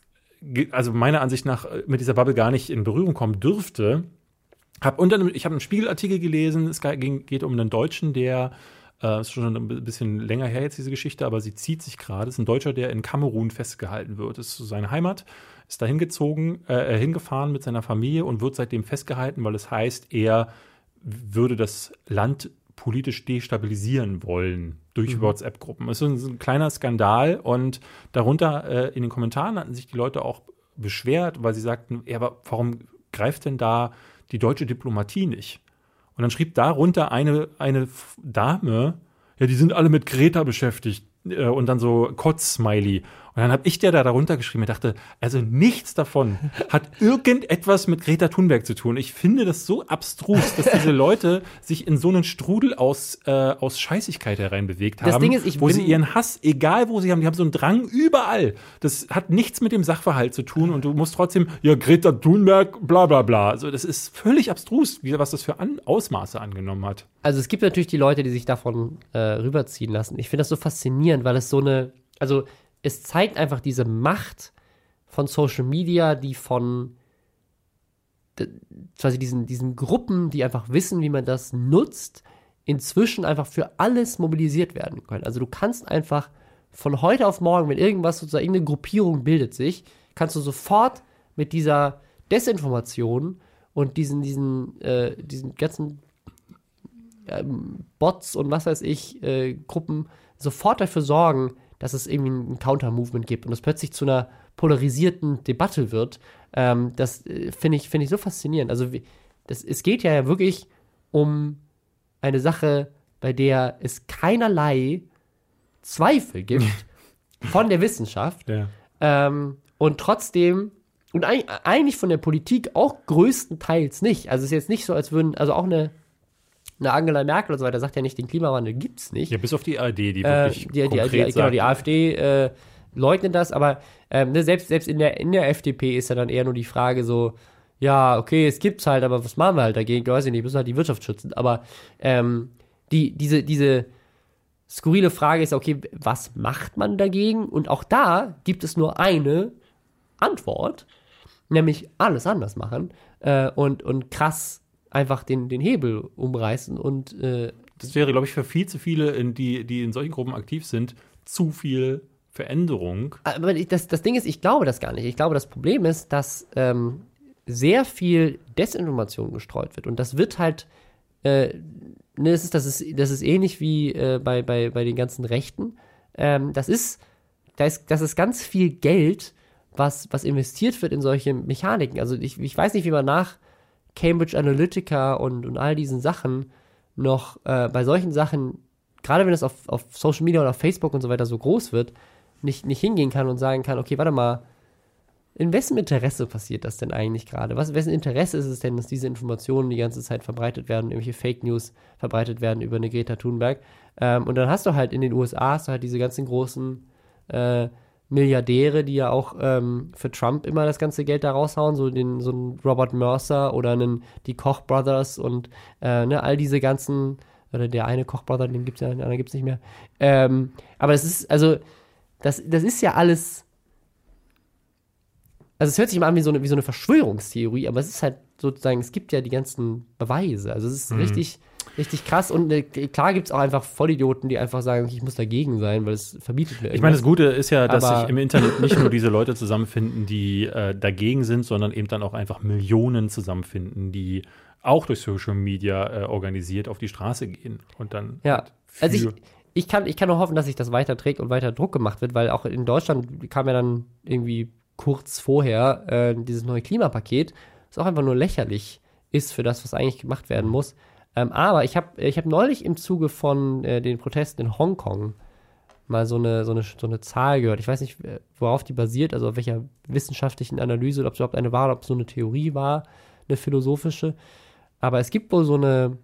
also meiner Ansicht nach, mit dieser Bubble gar nicht in Berührung kommen dürfte, hab unter einem, ich habe einen Spiegelartikel gelesen, es ging, geht um einen Deutschen, der, äh, ist schon ein bisschen länger her jetzt diese Geschichte, aber sie zieht sich gerade, ist ein Deutscher, der in Kamerun festgehalten wird. Das ist so seine Heimat, ist da hingezogen, äh, hingefahren mit seiner Familie und wird seitdem festgehalten, weil es heißt, er würde das Land politisch destabilisieren wollen durch mhm. WhatsApp-Gruppen. Das ist ein, ein kleiner Skandal und darunter äh, in den Kommentaren hatten sich die Leute auch beschwert, weil sie sagten, ja, aber warum greift denn da die deutsche Diplomatie nicht? Und dann schrieb darunter eine, eine Dame, ja, die sind alle mit Greta beschäftigt äh, und dann so Kotz-Smiley. Und dann habe ich der da darunter geschrieben und dachte, also nichts davon hat irgendetwas mit Greta Thunberg zu tun. Ich finde das so abstrus, dass diese Leute sich in so einen Strudel aus, äh, aus Scheißigkeit hereinbewegt haben, das Ding ist, ich wo bin sie ihren Hass, egal wo sie haben, die haben so einen Drang überall. Das hat nichts mit dem Sachverhalt zu tun und du musst trotzdem, ja, Greta Thunberg, bla bla bla. Also das ist völlig abstrus, wie, was das für An- Ausmaße angenommen hat. Also es gibt natürlich die Leute, die sich davon äh, rüberziehen lassen. Ich finde das so faszinierend, weil es so eine, also es zeigt einfach diese Macht, von Social Media, die von d- quasi diesen, diesen Gruppen, die einfach wissen, wie man das nutzt, inzwischen einfach für alles mobilisiert werden können. Also du kannst einfach von heute auf morgen, wenn irgendwas sozusagen, irgendeine Gruppierung bildet sich, kannst du sofort mit dieser Desinformation und diesen, diesen, äh, diesen ganzen ähm, Bots und was weiß ich, äh, Gruppen sofort dafür sorgen, dass es irgendwie ein Counter-Movement gibt und es plötzlich zu einer polarisierten Debatte wird. Ähm, das äh, finde ich, finde ich so faszinierend. Also wie, das, es geht ja wirklich um eine Sache, bei der es keinerlei Zweifel gibt von der Wissenschaft. Ja. Ähm, und trotzdem, und eig- eigentlich von der Politik auch größtenteils nicht. Also es ist jetzt nicht so, als würden, also auch eine, eine Angela Merkel und so weiter sagt ja nicht, den Klimawandel gibt's nicht. Ja, bis auf die A R D, die Äh, wirklich die, die, konkret die, genau, sagt, die AfD äh, leugnet das, aber ähm, ne, selbst, selbst in der, in der F D P ist ja dann eher nur die Frage so, ja, okay, es gibt's halt, aber was machen wir halt dagegen? Ich weiß nicht, wir müssen halt die Wirtschaft schützen. Aber ähm, die, diese, diese skurrile Frage ist, okay, was macht man dagegen? Und auch da gibt es nur eine Antwort, nämlich alles anders machen äh, und, und krass einfach den, den Hebel umreißen und äh, das wäre, glaube ich, für viel zu viele, in die, die in solchen Gruppen aktiv sind, zu viel Veränderung. aber das, das Ding ist, ich glaube das gar nicht. Ich glaube, das Problem ist, dass ähm, sehr viel Desinformation gestreut wird. Und das wird halt, äh, ne, das ist, das ist, das ist ähnlich wie äh, bei, bei, bei den ganzen Rechten. Ähm, das ist, da ist, das ist ganz viel Geld, was, was investiert wird in solche Mechaniken. Also ich, ich weiß nicht, wie man nach Cambridge Analytica und, und all diesen Sachen noch äh, bei solchen Sachen, gerade wenn es auf, auf Social Media oder auf Facebook und so weiter so groß wird, nicht, nicht hingehen kann und sagen kann, okay, warte mal, in wessen Interesse passiert das denn eigentlich gerade? Was, wessen Interesse ist es denn, dass diese Informationen die ganze Zeit verbreitet werden, irgendwelche Fake News verbreitet werden über eine Greta Thunberg? Ähm, und dann hast du halt in den U S A hast du halt diese ganzen großen äh, Milliardäre, die ja auch ähm, für Trump immer das ganze Geld da raushauen, so den so einen Robert Mercer oder einen, die Koch Brothers und äh, ne, all diese ganzen, oder der eine Koch Brother, den gibt's ja, den anderen gibt's nicht mehr. Ähm, aber das ist, also, das, das ist ja alles, also es hört sich immer an wie so eine, wie so eine Verschwörungstheorie, aber es ist halt sozusagen, es gibt ja die ganzen Beweise. Also es ist Mhm. richtig, richtig krass und äh, klar gibt es auch einfach Vollidioten, die einfach sagen, ich muss dagegen sein, weil es verbietet mir Ich meine, das irgendwas. Gute ist ja, dass Aber- sich im Internet nicht nur diese Leute zusammenfinden, die äh, dagegen sind, sondern eben dann auch einfach Millionen zusammenfinden, die auch durch Social Media äh, organisiert auf die Straße gehen und dann Ja, halt also ich, für- ich, kann, ich kann nur hoffen, dass sich das weiterträgt und weiter Druck gemacht wird, weil auch in Deutschland kam ja dann irgendwie kurz vorher äh, dieses neue Klimapaket, das auch einfach nur lächerlich ist für das, was eigentlich gemacht werden muss. Ähm, aber ich habe ich hab neulich im Zuge von äh, den Protesten in Hongkong mal so eine, so, eine, so eine Zahl gehört. Ich weiß nicht, äh, worauf die basiert, also auf welcher wissenschaftlichen Analyse, oder ob es überhaupt eine war, oder ob es so eine Theorie war, eine philosophische. Aber es gibt wohl so eine,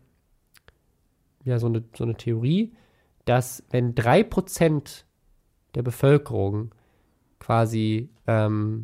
ja, so eine, so eine Theorie, dass wenn drei Prozent der Bevölkerung quasi ähm,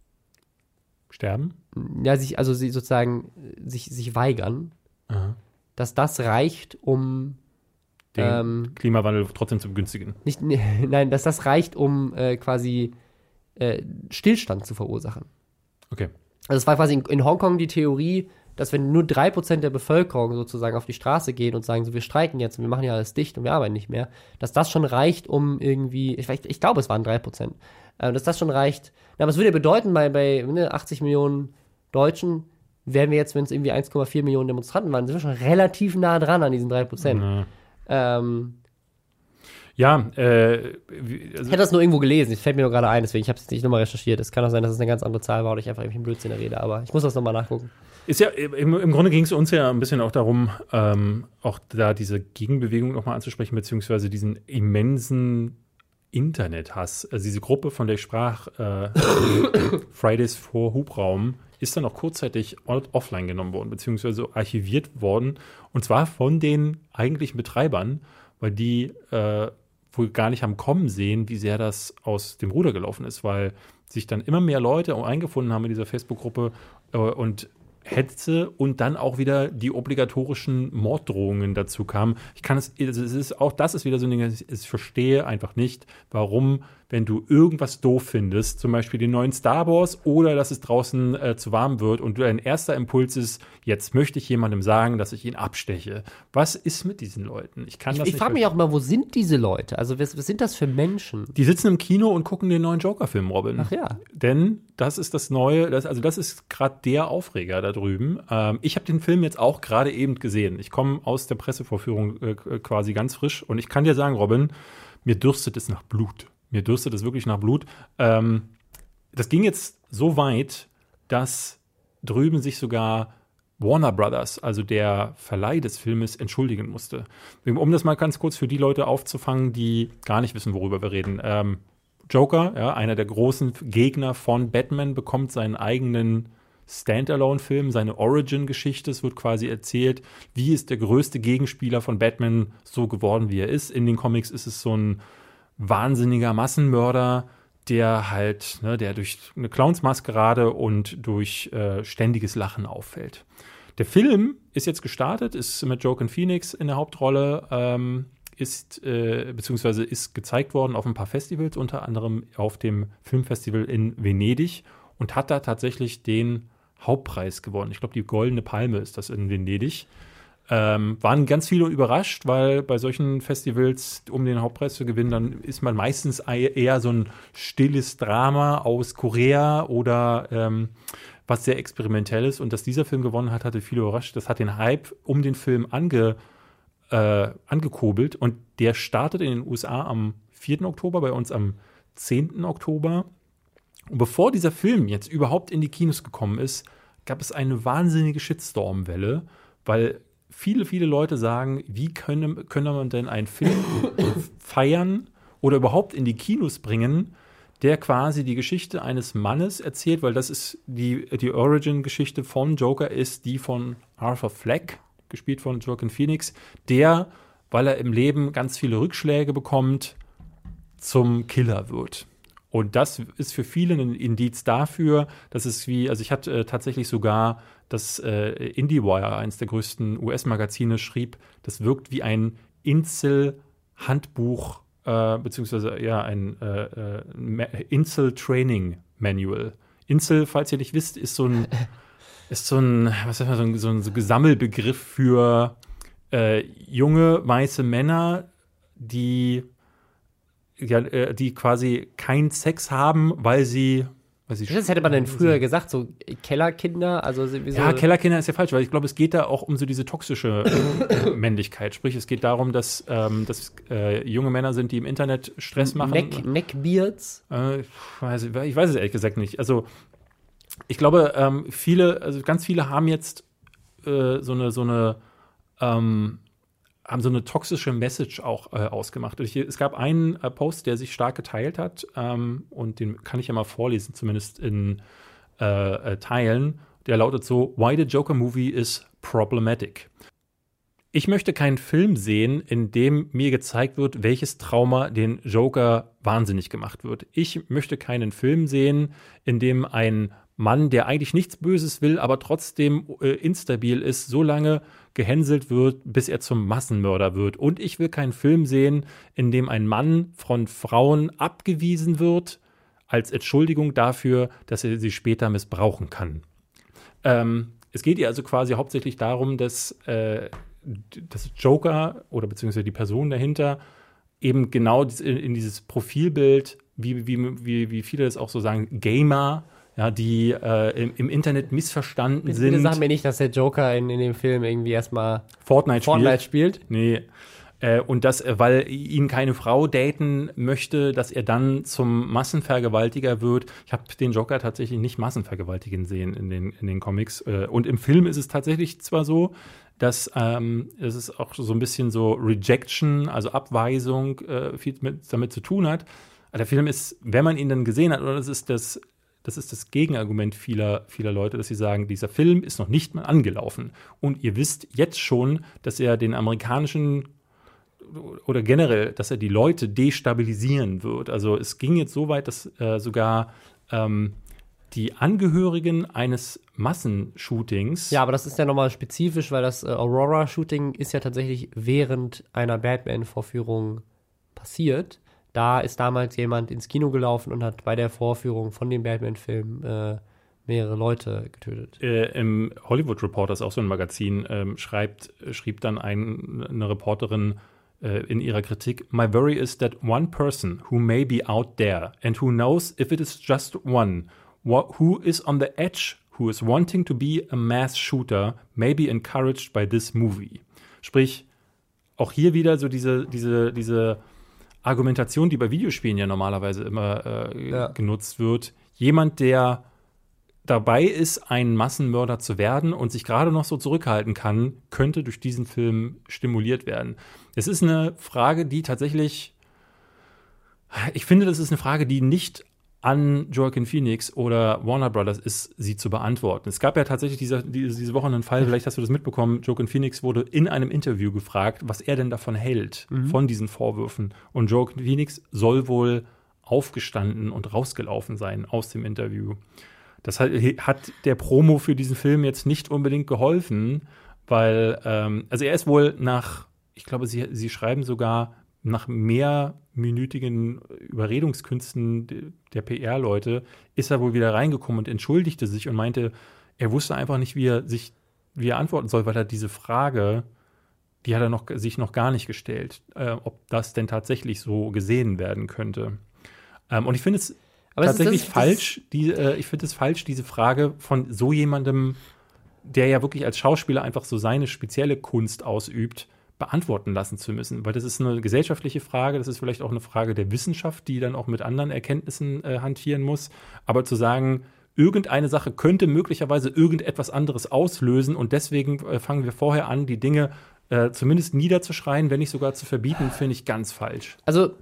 sterben. ja, sich, also sie sozusagen äh, sich, sich weigern, Aha. dass das reicht, um Den ähm, Klimawandel trotzdem zu begünstigen. nicht, nein, dass das reicht, um äh, quasi äh, Stillstand zu verursachen. Okay. Also es war quasi in, in Hongkong die Theorie, dass wenn nur drei Prozent der Bevölkerung sozusagen auf die Straße gehen und sagen, so wir streiken jetzt und wir machen ja alles dicht und wir arbeiten nicht mehr, dass das schon reicht, um irgendwie, ich, ich, ich glaube, es waren drei Prozent, äh, dass das schon reicht. Na, aber es würde ja bedeuten, bei, bei ne, achtzig Millionen Deutschen wären wir jetzt, wenn es irgendwie eins Komma vier Millionen Demonstranten waren, sind wir schon relativ nah dran an diesen drei Prozent. Na. Ähm, Ja, äh, wie- ich also, hätte das nur irgendwo gelesen, es fällt mir nur gerade ein, deswegen, ich habe es jetzt nicht nochmal recherchiert. Es kann auch sein, dass es eine ganz andere Zahl war oder ich einfach irgendwie Blödsinn rede, aber ich muss das nochmal nachgucken. ist ja im, im Grunde ging es uns ja ein bisschen auch darum, ähm, auch da diese Gegenbewegung nochmal anzusprechen, beziehungsweise diesen immensen Internethass. Also diese Gruppe, von der ich sprach, äh, Fridays for Hubraum, ist dann auch kurzzeitig offline genommen worden, beziehungsweise archiviert worden. Und zwar von den eigentlichen Betreibern, weil die äh, wohl gar nicht haben kommen sehen, wie sehr das aus dem Ruder gelaufen ist, weil sich dann immer mehr Leute eingefunden haben in dieser Facebook-Gruppe äh, und Hetze und dann auch wieder die obligatorischen Morddrohungen dazu kamen. Ich kann es, es ist auch das ist wieder so ein Ding, ich, ich verstehe einfach nicht, warum, wenn du irgendwas doof findest, zum Beispiel den neuen Star Wars oder dass es draußen äh, zu warm wird und dein erster Impuls ist, jetzt möchte ich jemandem sagen, dass ich ihn absteche. Was ist mit diesen Leuten? Ich kann Ich, das ich nicht frage mich auch immer, wo sind diese Leute? Also, was, was sind das für Menschen? Die sitzen im Kino und gucken den neuen Joker-Film, Robin. Ach ja. Denn das ist das Neue, das, also das ist gerade der Aufreger da drüben. Ähm, ich habe den Film jetzt auch gerade eben gesehen. Ich komme aus der Pressevorführung äh, quasi ganz frisch und ich kann dir sagen, Robin, mir dürstet es nach Blut. Mir dürstet es wirklich nach Blut. Ähm, das ging jetzt so weit, dass drüben sich sogar Warner Brothers, also der Verleih des Filmes, entschuldigen musste. Um das mal ganz kurz für die Leute aufzufangen, die gar nicht wissen, worüber wir reden. Ähm, Joker, ja, einer der großen Gegner von Batman, bekommt seinen eigenen Standalone-Film, seine Origin-Geschichte. Es wird quasi erzählt, wie ist der größte Gegenspieler von Batman so geworden, wie er ist. In den Comics ist es so ein wahnsinniger Massenmörder, der halt, ne, der durch eine Clownsmaskerade und durch äh, ständiges Lachen auffällt. Der Film ist jetzt gestartet, ist mit Joaquin Phoenix in der Hauptrolle, ähm, ist äh, beziehungsweise ist gezeigt worden auf ein paar Festivals, unter anderem auf dem Filmfestival in Venedig und hat da tatsächlich den Hauptpreis gewonnen. Ich glaube, die Goldene Palme ist das in Venedig. Ähm, waren ganz viele überrascht, weil bei solchen Festivals, um den Hauptpreis zu gewinnen, dann ist man meistens eher so ein stilles Drama aus Korea oder ähm, was sehr Experimentelles. Und dass dieser Film gewonnen hat, hatte viele überrascht. Das hat den Hype um den Film ange, äh, angekurbelt. Und der startet in den U S A am vierten Oktober, bei uns am zehnten Oktober. Und bevor dieser Film jetzt überhaupt in die Kinos gekommen ist, gab es eine wahnsinnige Shitstorm-Welle, weil viele, viele Leute sagen, wie können, können man denn einen Film feiern oder überhaupt in die Kinos bringen, der quasi die Geschichte eines Mannes erzählt, weil das ist die, die Origin-Geschichte von Joker ist die von Arthur Fleck, gespielt von Joaquin Phoenix, der, weil er im Leben ganz viele Rückschläge bekommt, zum Killer wird. Und das ist für viele ein Indiz dafür, dass es wie, also ich hatte äh, tatsächlich sogar das äh, IndieWire, eines der größten U S-Magazine, schrieb, das wirkt wie ein Insel-Handbuch, äh, beziehungsweise ja, ein äh, äh, Insel-Training-Manual. Insel, falls ihr nicht wisst, ist so ein, ist so ein, was sagt man, so ein, so ein, so ein Sammelbegriff für äh, junge, weiße Männer, die Ja, die quasi keinen Sex haben, weil sie, weil sie Das hätte man denn früher gesagt, so Kellerkinder, also so ja, Kellerkinder ist ja falsch, weil ich glaube, es geht da auch um so diese toxische Männlichkeit. Sprich, es geht darum, dass, ähm, dass äh, junge Männer sind, die im Internet Stress machen. Neck, Neckbeards? Äh, ich, weiß, ich weiß es ehrlich gesagt nicht. Also ich glaube, ähm, viele, also ganz viele haben jetzt äh, so eine, so eine ähm, haben so eine toxische Message auch äh, ausgemacht. Ich, es gab einen äh, Post, der sich stark geteilt hat, ähm, und den kann ich ja mal vorlesen, zumindest in äh, äh, Teilen. Der lautet so: Why the Joker movie is problematic. Ich möchte keinen Film sehen, in dem mir gezeigt wird, welches Trauma den Joker wahnsinnig gemacht wird. Ich möchte keinen Film sehen, in dem ein Mann, der eigentlich nichts Böses will, aber trotzdem äh, instabil ist, so lange gehänselt wird, bis er zum Massenmörder wird. Und ich will keinen Film sehen, in dem ein Mann von Frauen abgewiesen wird, als Entschuldigung dafür, dass er sie später missbrauchen kann. Ähm, es geht ihr also quasi hauptsächlich darum, dass, äh, dass Joker oder beziehungsweise die Person dahinter eben genau in, in dieses Profilbild, wie, wie, wie, wie viele das auch so sagen, Gamer, ja, die äh, im, im Internet missverstanden Bitte, sind. bitte sag mir nicht, dass der Joker in, in dem Film irgendwie erstmal Fortnite, Fortnite spielt. spielt. Nee. Äh, und das, äh, weil ihn keine Frau daten möchte, dass er dann zum Massenvergewaltiger wird. Ich habe den Joker tatsächlich nicht massenvergewaltigen sehen in den, in den Comics. Äh, und im Film ist es tatsächlich zwar so, dass ähm, es ist auch so ein bisschen so Rejection, also Abweisung, äh, viel mit, damit zu tun hat. Aber der Film ist, wenn man ihn dann gesehen hat, oder das ist das Das ist das Gegenargument vieler, vieler Leute, dass sie sagen, dieser Film ist noch nicht mal angelaufen. Und ihr wisst jetzt schon, dass er den amerikanischen oder generell, dass er die Leute destabilisieren wird. Also es ging jetzt so weit, dass äh, sogar ähm, die Angehörigen eines Massenshootings. Ja, aber das ist ja nochmal spezifisch, weil das äh, Aurora-Shooting ist ja tatsächlich während einer Batman-Vorführung passiert. Da ist damals jemand ins Kino gelaufen und hat bei der Vorführung von dem Batman-Film äh, mehrere Leute getötet. Äh, Im Hollywood Reporter, ist auch so ein Magazin, ähm, schreibt, schrieb dann ein, eine Reporterin äh, in ihrer Kritik: My worry is that one person who may be out there and who knows if it is just one, wh- who is on the edge, who is wanting to be a mass shooter, may be encouraged by this movie. Sprich, auch hier wieder so diese, diese, diese Argumentation, die bei Videospielen ja normalerweise immer äh, Ja. genutzt wird. Jemand, der dabei ist, ein Massenmörder zu werden und sich gerade noch so zurückhalten kann, könnte durch diesen Film stimuliert werden. Es ist eine Frage, die tatsächlich, ich finde, das ist eine Frage, die nicht an Joaquin Phoenix oder Warner Brothers ist, sie zu beantworten. Es gab ja tatsächlich diese, diese, diese Woche einen Fall, vielleicht hast du das mitbekommen, Joaquin Phoenix wurde in einem Interview gefragt, was er denn davon hält, mhm. von diesen Vorwürfen. Und Joaquin Phoenix soll wohl aufgestanden und rausgelaufen sein aus dem Interview. Das hat, hat der Promo für diesen Film jetzt nicht unbedingt geholfen, weil, ähm, also er ist wohl nach, ich glaube, sie, sie schreiben sogar, nach mehrminütigen Überredungskünsten der P R-Leute ist er wohl wieder reingekommen und entschuldigte sich und meinte, er wusste einfach nicht, wie er sich, wie er antworten soll, weil er diese Frage, die hat er noch, sich noch gar nicht gestellt, äh, ob das denn tatsächlich so gesehen werden könnte. Ähm, und ich finde es Aber tatsächlich es ist, falsch, die, äh, ich finde es falsch, diese Frage von so jemandem, der ja wirklich als Schauspieler einfach so seine spezielle Kunst ausübt, beantworten lassen zu müssen, weil das ist eine gesellschaftliche Frage, das ist vielleicht auch eine Frage der Wissenschaft, die dann auch mit anderen Erkenntnissen äh, hantieren muss, aber zu sagen, irgendeine Sache könnte möglicherweise irgendetwas anderes auslösen und deswegen äh, fangen wir vorher an, die Dinge äh, zumindest niederzuschreien, wenn nicht sogar zu verbieten, finde ich ganz falsch. Also,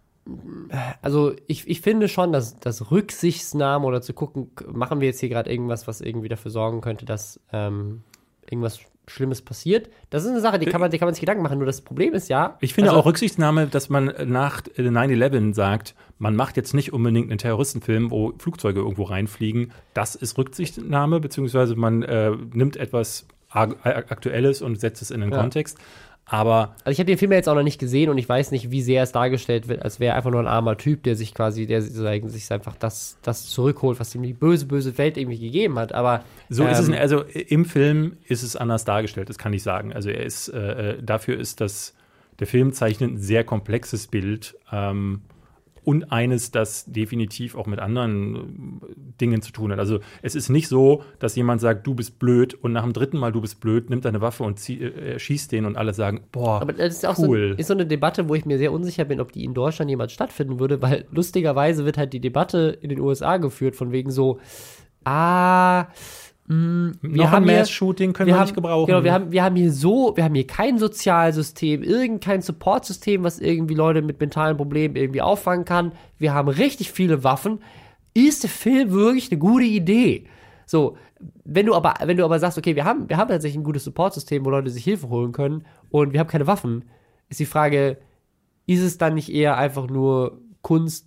also ich, ich finde schon, dass das Rücksichtsnahme oder zu gucken, machen wir jetzt hier gerade irgendwas, was irgendwie dafür sorgen könnte, dass ähm, irgendwas Schlimmes passiert. Das ist eine Sache, die kann man, die kann man sich Gedanken machen. Nur das Problem ist ja. Ich finde also, auch Rücksichtsnahme, dass man nach neun elf sagt, man macht jetzt nicht unbedingt einen Terroristenfilm, wo Flugzeuge irgendwo reinfliegen. Das ist Rücksichtsnahme, beziehungsweise man äh, nimmt etwas Aktuelles und setzt es in den ja. Kontext. Aber also ich habe den Film ja jetzt auch noch nicht gesehen und ich weiß nicht, wie sehr es dargestellt wird, als wäre einfach nur ein armer Typ, der sich quasi, der sich einfach das, das zurückholt, was ihm die böse, böse Welt irgendwie gegeben hat. Aber so ähm, ist es, also im Film ist es anders dargestellt, das kann ich sagen. Also er ist, äh, dafür ist das, der Film zeichnet ein sehr komplexes Bild ähm, und eines, das definitiv auch mit anderen Dingen zu tun hat. Also es ist nicht so, dass jemand sagt, du bist blöd und nach dem dritten Mal, du bist blöd, nimmt eine Waffe und zieh, äh, schießt den und alle sagen, boah, aber das ist auch cool. so, ist so eine Debatte, wo ich mir sehr unsicher bin, ob die in Deutschland jemals stattfinden würde, weil lustigerweise wird halt die Debatte in den U S A geführt von wegen so, ah, mh, wir Noch haben ein hier, Mass-Shooting können wir, haben, nicht gebrauchen. Genau, wir haben, wir haben hier so, wir haben hier kein Sozialsystem, irgendein Supportsystem, was irgendwie Leute mit mentalen Problemen irgendwie auffangen kann. Wir haben richtig viele Waffen. Ist der Film wirklich eine gute Idee? So, wenn du aber, wenn du aber sagst, okay, wir haben, wir haben tatsächlich ein gutes Supportsystem, wo Leute sich Hilfe holen können und wir haben keine Waffen, ist die Frage, ist es dann nicht eher einfach nur Kunst,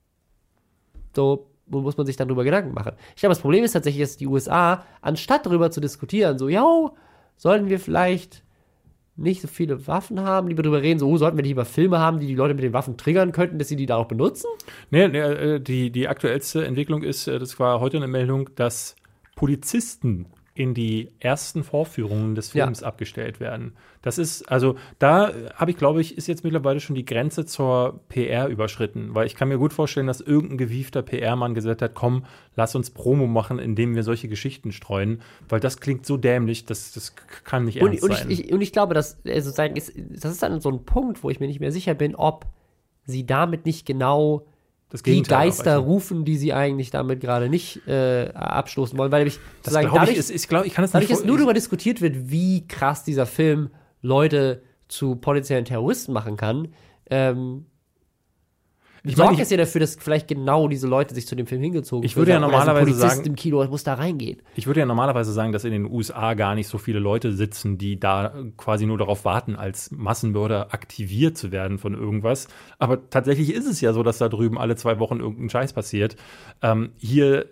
so, wo muss man sich dann drüber Gedanken machen? Ich glaube, das Problem ist tatsächlich, dass die U S A, anstatt darüber zu diskutieren, so, ja, sollten wir vielleicht nicht so viele Waffen haben, lieber drüber reden, so, oh, sollten wir nicht lieber Filme haben, die die Leute mit den Waffen triggern könnten, dass sie die da auch benutzen? Nee, nee, die, die aktuellste Entwicklung ist, das war heute eine Meldung, dass Polizisten in die ersten Vorführungen des Films ja. abgestellt werden. Das ist, also da habe ich, glaube ich, ist jetzt mittlerweile schon die Grenze zur P R überschritten, weil ich kann mir gut vorstellen, dass irgendein gewiefter P R-Mann gesagt hat, komm, lass uns Promo machen, indem wir solche Geschichten streuen, weil das klingt so dämlich, das, das kann nicht ernst und, und sein. Ich, ich, und ich glaube, dass also sozusagen ist, das ist dann so ein Punkt, wo ich mir nicht mehr sicher bin, ob sie damit nicht genau das die Gegenteil Geister erreichen. rufen, die sie eigentlich damit gerade nicht äh, abstoßen wollen, weil ich das sagen, glaube dadurch, ich, ist, ich, glaub, ich kann das dadurch, nicht dass nur darüber diskutiert wird, wie krass dieser Film Leute zu potenziellen Terroristen machen kann, ähm, ich sorgt mein, ich, es ja dafür, dass vielleicht genau diese Leute sich zu dem Film hingezogen ich würde ja normalerweise Polizist sagen, im Kino, es muss da reingehen. Ich würde ja normalerweise sagen, dass in den U S A gar nicht so viele Leute sitzen, die da quasi nur darauf warten, als Massenmörder aktiviert zu werden von irgendwas. Aber tatsächlich ist es ja so, dass da drüben alle zwei Wochen irgendein Scheiß passiert. Ähm, hier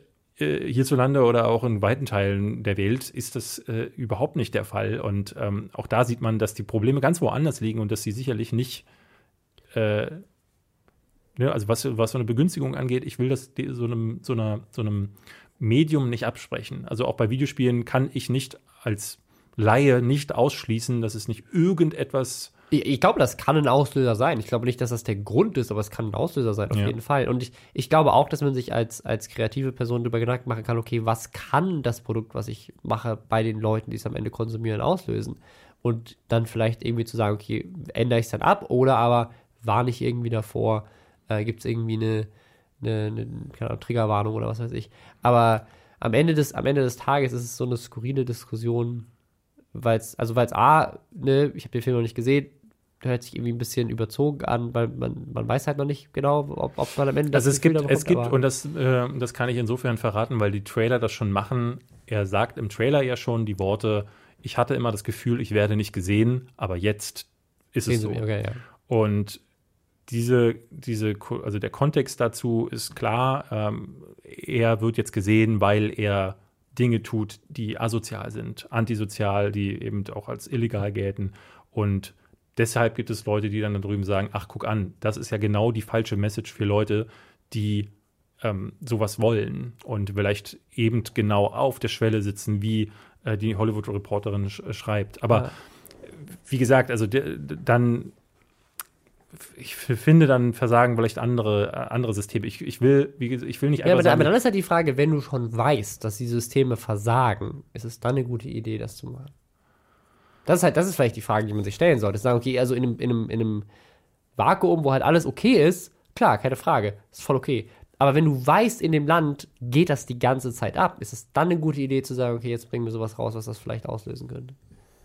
äh, hierzulande oder auch in weiten Teilen der Welt ist das äh, überhaupt nicht der Fall. Und ähm, auch da sieht man, dass die Probleme ganz woanders liegen und dass sie sicherlich nicht, äh, ne, also was, was so eine Begünstigung angeht, ich will das die, so einem, so einer, so einem Medium nicht absprechen. Also auch bei Videospielen kann ich nicht als Laie nicht ausschließen, dass es nicht irgendetwas. Ich, ich glaube, das kann ein Auslöser sein. Ich glaube nicht, dass das der Grund ist, aber es kann ein Auslöser sein, auf Ja. jeden Fall. Und ich, ich glaube auch, dass man sich als, als kreative Person darüber Gedanken machen kann, okay, was kann das Produkt, was ich mache, bei den Leuten, die es am Ende konsumieren, auslösen? Und dann vielleicht irgendwie zu sagen, okay, ändere ich es dann ab oder aber warne ich irgendwie davor, äh, gibt es irgendwie eine, eine, eine keine Ahnung, Triggerwarnung oder was weiß ich. Aber am Ende des, am Ende des Tages ist es so eine skurrile Diskussion, weil es, also weil es A, ne, ich habe den Film noch nicht gesehen, hört sich irgendwie ein bisschen überzogen an, weil man, man weiß halt noch nicht genau, ob, ob man am Ende das Also es Gefühl gibt, bekommt, es gibt, aber- und das, äh, das kann ich insofern verraten, weil die Trailer das schon machen. Er sagt im Trailer ja schon die Worte, ich hatte immer das Gefühl, ich werde nicht gesehen, aber jetzt ist Sehen es Sie so. mir, okay, ja. Und diese, diese, Ko- also der Kontext dazu ist klar, ähm, er wird jetzt gesehen, weil er Dinge tut, die asozial sind, antisozial, die eben auch als illegal gelten. Und deshalb gibt es Leute, die dann da drüben sagen, ach, guck an, das ist ja genau die falsche Message für Leute, die ähm, sowas wollen und vielleicht eben genau auf der Schwelle sitzen, wie äh, die Hollywood-Reporterin sch schreibt. Aber Ja. wie gesagt, also der, dann ich finde, dann versagen vielleicht andere, äh, andere Systeme. Ich, ich will, wie gesagt, ich will nicht Ja, einfach aber, dann- sagen, aber dann ist halt die Frage, wenn du schon weißt, dass die Systeme versagen, ist es dann eine gute Idee, das zu machen? Das ist halt, das ist vielleicht die Frage, die man sich stellen sollte. Sagen, okay, also in einem, in einem, in einem Vakuum, wo halt alles okay ist, klar, keine Frage, ist voll okay. Aber wenn du weißt, in dem Land geht das die ganze Zeit ab, ist es dann eine gute Idee zu sagen, okay, jetzt bringen wir sowas raus, was das vielleicht auslösen könnte?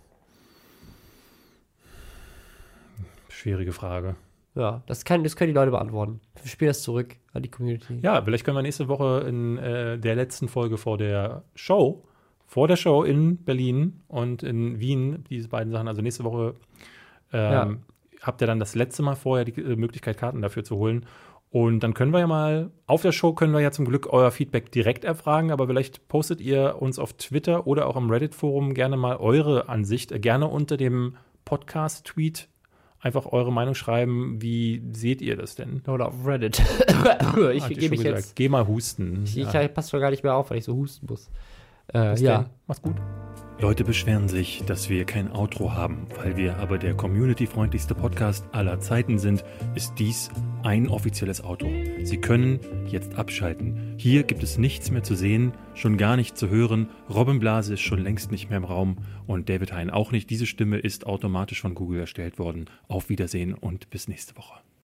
schwierige Frage. Ja, das, kann, das können die Leute beantworten. Ich spiele das zurück an die Community. Ja, vielleicht können wir nächste Woche in äh, der letzten Folge vor der Show, vor der Show in Berlin und in Wien, diese beiden Sachen, also nächste Woche ähm, Ja. habt ihr dann das letzte Mal vorher die äh, Möglichkeit, Karten dafür zu holen. Und dann können wir ja mal, auf der Show können wir ja zum Glück euer Feedback direkt erfragen, aber vielleicht postet ihr uns auf Twitter oder auch im Reddit-Forum gerne mal eure Ansicht, äh, gerne unter dem Podcast-Tweet einfach eure Meinung schreiben. Wie seht ihr das denn? Oder auf Reddit. Ah, ich hatte gehe mich schon gesagt. jetzt. Geh mal husten. Ich, Ja. ich passe schon gar nicht mehr auf, weil ich so husten muss. Äh, Bis ja. denn. Macht's gut. Leute beschweren sich, dass wir kein Outro haben. Weil wir aber der community-freundlichste Podcast aller Zeiten sind, ist dies ein offizielles Outro. Sie können jetzt abschalten. Hier gibt es nichts mehr zu sehen, schon gar nicht zu hören. Robin Blase ist schon längst nicht mehr im Raum und David Hein auch nicht. Diese Stimme ist automatisch von Google erstellt worden. Auf Wiedersehen und bis nächste Woche.